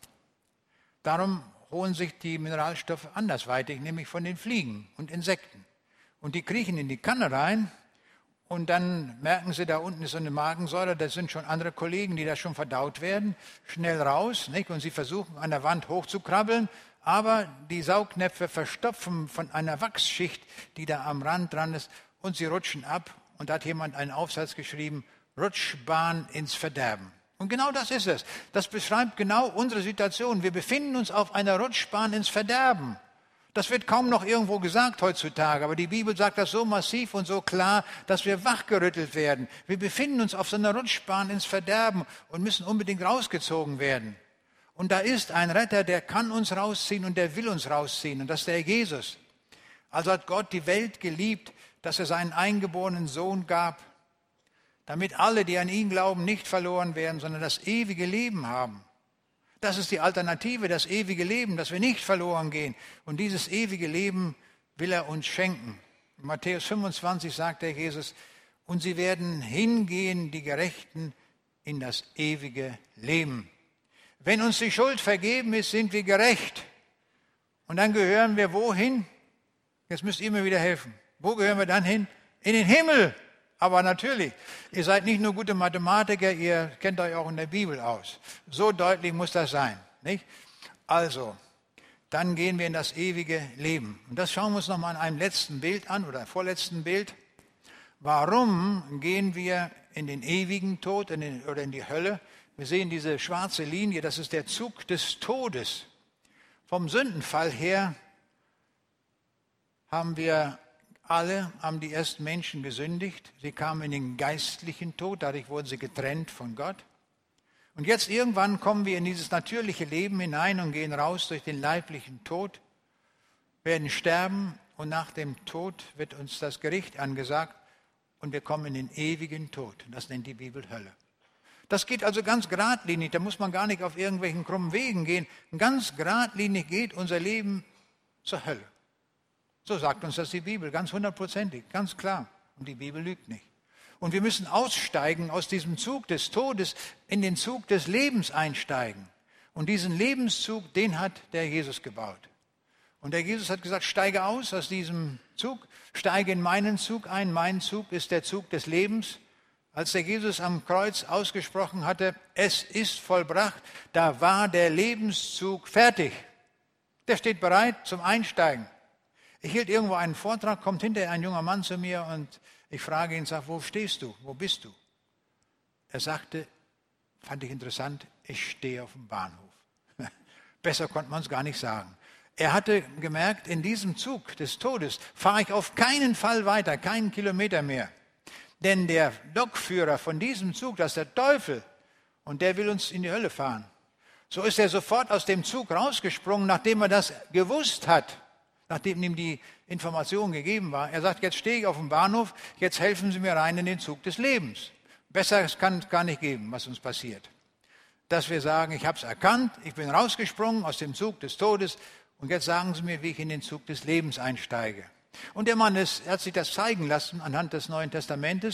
Darum holen sich die Mineralstoffe andersweitig, nämlich von den Fliegen und Insekten. Und die kriechen in die Kanne rein und dann merken sie, da unten ist so eine Magensäure, das sind schon andere Kollegen, die da schon verdaut werden, schnell raus, nicht? Und sie versuchen an der Wand hochzukrabbeln, aber die Saugnäpfe verstopfen von einer Wachsschicht, die da am Rand dran ist, und sie rutschen ab. Und da hat jemand einen Aufsatz geschrieben, Rutschbahn ins Verderben. Und genau das ist es. Das beschreibt genau unsere Situation. Wir befinden uns auf einer Rutschbahn ins Verderben. Das wird kaum noch irgendwo gesagt heutzutage, aber die Bibel sagt das so massiv und so klar, dass wir wachgerüttelt werden. Wir befinden uns auf so einer Rutschbahn ins Verderben und müssen unbedingt rausgezogen werden. Und da ist ein Retter, der kann uns rausziehen und der will uns rausziehen. Und das ist der Jesus. Also hat Gott die Welt geliebt, dass er seinen eingeborenen Sohn gab, damit alle, die an ihn glauben, nicht verloren werden, sondern das ewige Leben haben. Das ist die Alternative, das ewige Leben, dass wir nicht verloren gehen. Und dieses ewige Leben will er uns schenken. In Matthäus fünfundzwanzig sagt der Jesus, und sie werden hingehen, die Gerechten, in das ewige Leben. Wenn uns die Schuld vergeben ist, sind wir gerecht. Und dann gehören wir wohin? Jetzt müsst ihr mir wieder helfen. Wo gehören wir dann hin? In den Himmel. Aber natürlich, ihr seid nicht nur gute Mathematiker, ihr kennt euch auch in der Bibel aus. So deutlich muss das sein, nicht? Also, dann gehen wir in das ewige Leben. Und das schauen wir uns nochmal an einem letzten Bild an oder vorletzten Bild. Warum gehen wir in den ewigen Tod in den, oder in die Hölle? Wir sehen diese schwarze Linie, das ist der Zug des Todes. Vom Sündenfall her haben wir alle, haben die ersten Menschen gesündigt. Sie kamen in den geistlichen Tod, dadurch wurden sie getrennt von Gott. Und jetzt irgendwann kommen wir in dieses natürliche Leben hinein und gehen raus durch den leiblichen Tod, werden sterben und nach dem Tod wird uns das Gericht angesagt und wir kommen in den ewigen Tod. Das nennt die Bibel Hölle. Das geht also ganz geradlinig, da muss man gar nicht auf irgendwelchen krummen Wegen gehen. Ganz geradlinig geht unser Leben zur Hölle. So sagt uns das die Bibel, ganz hundertprozentig, ganz klar. Und die Bibel lügt nicht. Und wir müssen aussteigen aus diesem Zug des Todes, in den Zug des Lebens einsteigen. Und diesen Lebenszug, den hat der Jesus gebaut. Und der Jesus hat gesagt, steige aus aus diesem Zug, steige in meinen Zug ein. Mein Zug ist der Zug des Lebens. Als der Jesus am Kreuz ausgesprochen hatte, es ist vollbracht, da war der Lebenszug fertig. Der steht bereit zum Einsteigen. Ich hielt irgendwo einen Vortrag, kommt hinterher ein junger Mann zu mir und ich frage ihn, sag, wo stehst du, wo bist du? Er sagte, fand ich interessant, ich stehe auf dem Bahnhof. Besser konnte man es gar nicht sagen. Er hatte gemerkt, in diesem Zug des Todes fahre ich auf keinen Fall weiter, keinen Kilometer mehr. Denn der Lokführer von diesem Zug, das ist der Teufel und der will uns in die Hölle fahren. So ist er sofort aus dem Zug rausgesprungen, nachdem er das gewusst hat. Nachdem ihm die Information gegeben war. Er sagt, jetzt stehe ich auf dem Bahnhof, jetzt helfen Sie mir rein in den Zug des Lebens. Besser kann es gar nicht geben, was uns passiert. Dass wir sagen, ich habe es erkannt, ich bin rausgesprungen aus dem Zug des Todes und jetzt sagen Sie mir, wie ich in den Zug des Lebens einsteige. Und der Mann ist, er hat sich das zeigen lassen anhand des Neuen Testamentes.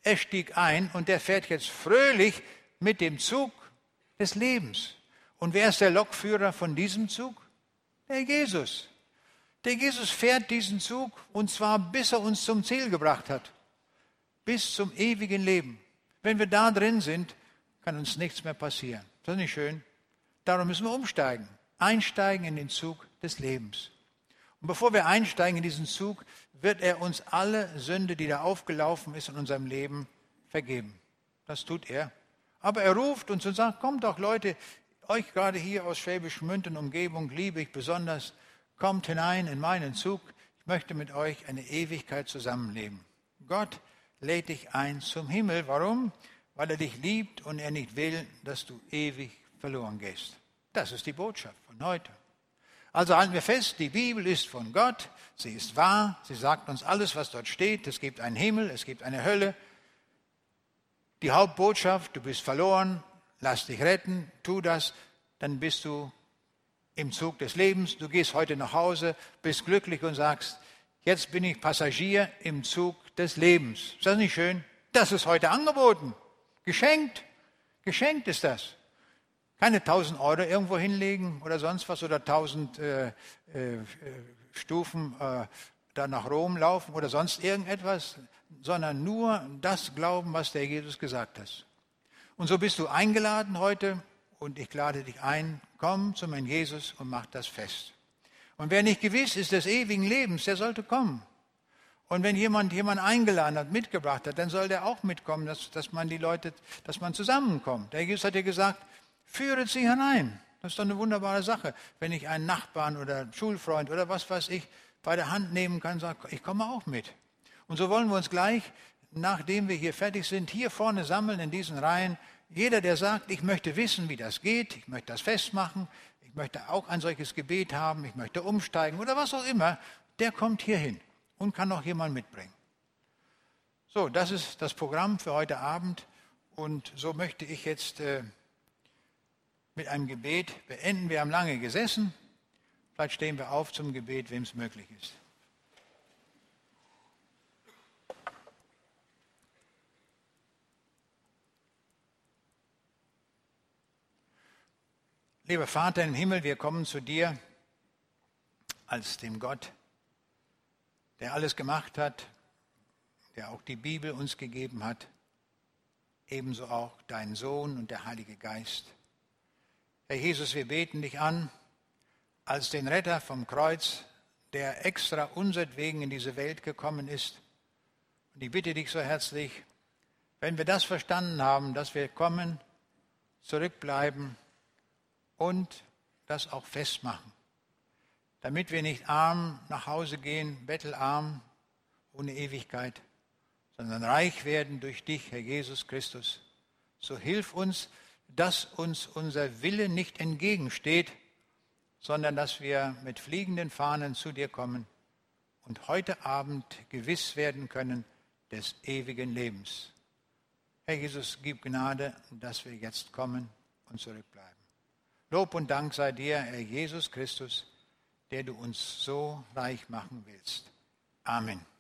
Er stieg ein und der fährt jetzt fröhlich mit dem Zug des Lebens. Und wer ist der Lokführer von diesem Zug? Der Jesus. Der Jesus fährt diesen Zug und zwar bis er uns zum Ziel gebracht hat. Bis zum ewigen Leben. Wenn wir da drin sind, kann uns nichts mehr passieren. Ist das nicht schön? Darum müssen wir umsteigen. Einsteigen in den Zug des Lebens. Und bevor wir einsteigen in diesen Zug, wird er uns alle Sünde, die da aufgelaufen ist in unserem Leben, vergeben. Das tut er. Aber er ruft uns und sagt, kommt doch Leute, euch gerade hier aus Schwäbisch Gmünd und Umgebung liebe ich besonders, kommt hinein in meinen Zug, ich möchte mit euch eine Ewigkeit zusammenleben. Gott lädt dich ein zum Himmel. Warum? Weil er dich liebt und er nicht will, dass du ewig verloren gehst. Das ist die Botschaft von heute. Also halten wir fest, die Bibel ist von Gott, sie ist wahr, sie sagt uns alles, was dort steht. Es gibt einen Himmel, es gibt eine Hölle. Die Hauptbotschaft, du bist verloren, lass dich retten, tu das, dann bist du im Zug des Lebens. Du gehst heute nach Hause, bist glücklich und sagst, jetzt bin ich Passagier im Zug des Lebens. Ist das nicht schön? Das ist heute angeboten, geschenkt, geschenkt ist das. Keine tausend Euro irgendwo hinlegen oder sonst was oder tausend äh, äh, Stufen äh, da nach Rom laufen oder sonst irgendetwas, sondern nur das glauben, was der Jesus gesagt hat. Und so bist du eingeladen heute und ich lade dich ein, komm zu meinem Jesus und mach das fest. Und wer nicht gewiss ist des ewigen Lebens, der sollte kommen. Und wenn jemand jemand eingeladen hat, mitgebracht hat, dann soll der auch mitkommen, dass, dass man die Leute, dass man zusammenkommt. Der Jesus hat ja gesagt, führet sie hinein. Das ist doch eine wunderbare Sache, wenn ich einen Nachbarn oder einen Schulfreund oder was weiß ich bei der Hand nehmen kann und sage, ich komme auch mit. Und so wollen wir uns gleich, nachdem wir hier fertig sind, hier vorne sammeln in diesen Reihen. Jeder, der sagt, ich möchte wissen, wie das geht, ich möchte das festmachen, ich möchte auch ein solches Gebet haben, ich möchte umsteigen oder was auch immer, der kommt hier hin und kann noch jemand mitbringen. So, das ist das Programm für heute Abend und so möchte ich jetzt äh, mit einem Gebet beenden. Wir haben lange gesessen, vielleicht stehen wir auf zum Gebet, wem es möglich ist. Lieber Vater im Himmel, wir kommen zu dir als dem Gott, der alles gemacht hat, der auch die Bibel uns gegeben hat, ebenso auch dein Sohn und der Heilige Geist. Herr Jesus, wir beten dich an als den Retter vom Kreuz, der extra unseretwegen in diese Welt gekommen ist. Und ich bitte dich so herzlich, wenn wir das verstanden haben, dass wir kommen, zurückbleiben und das auch festmachen, damit wir nicht arm nach Hause gehen, bettelarm, ohne Ewigkeit, sondern reich werden durch dich, Herr Jesus Christus. So hilf uns, dass uns unser Wille nicht entgegensteht, sondern dass wir mit fliegenden Fahnen zu dir kommen und heute Abend gewiss werden können des ewigen Lebens. Herr Jesus, gib Gnade, dass wir jetzt kommen und zurückbleiben. Lob und Dank sei dir, Herr Jesus Christus, der du uns so reich machen willst. Amen.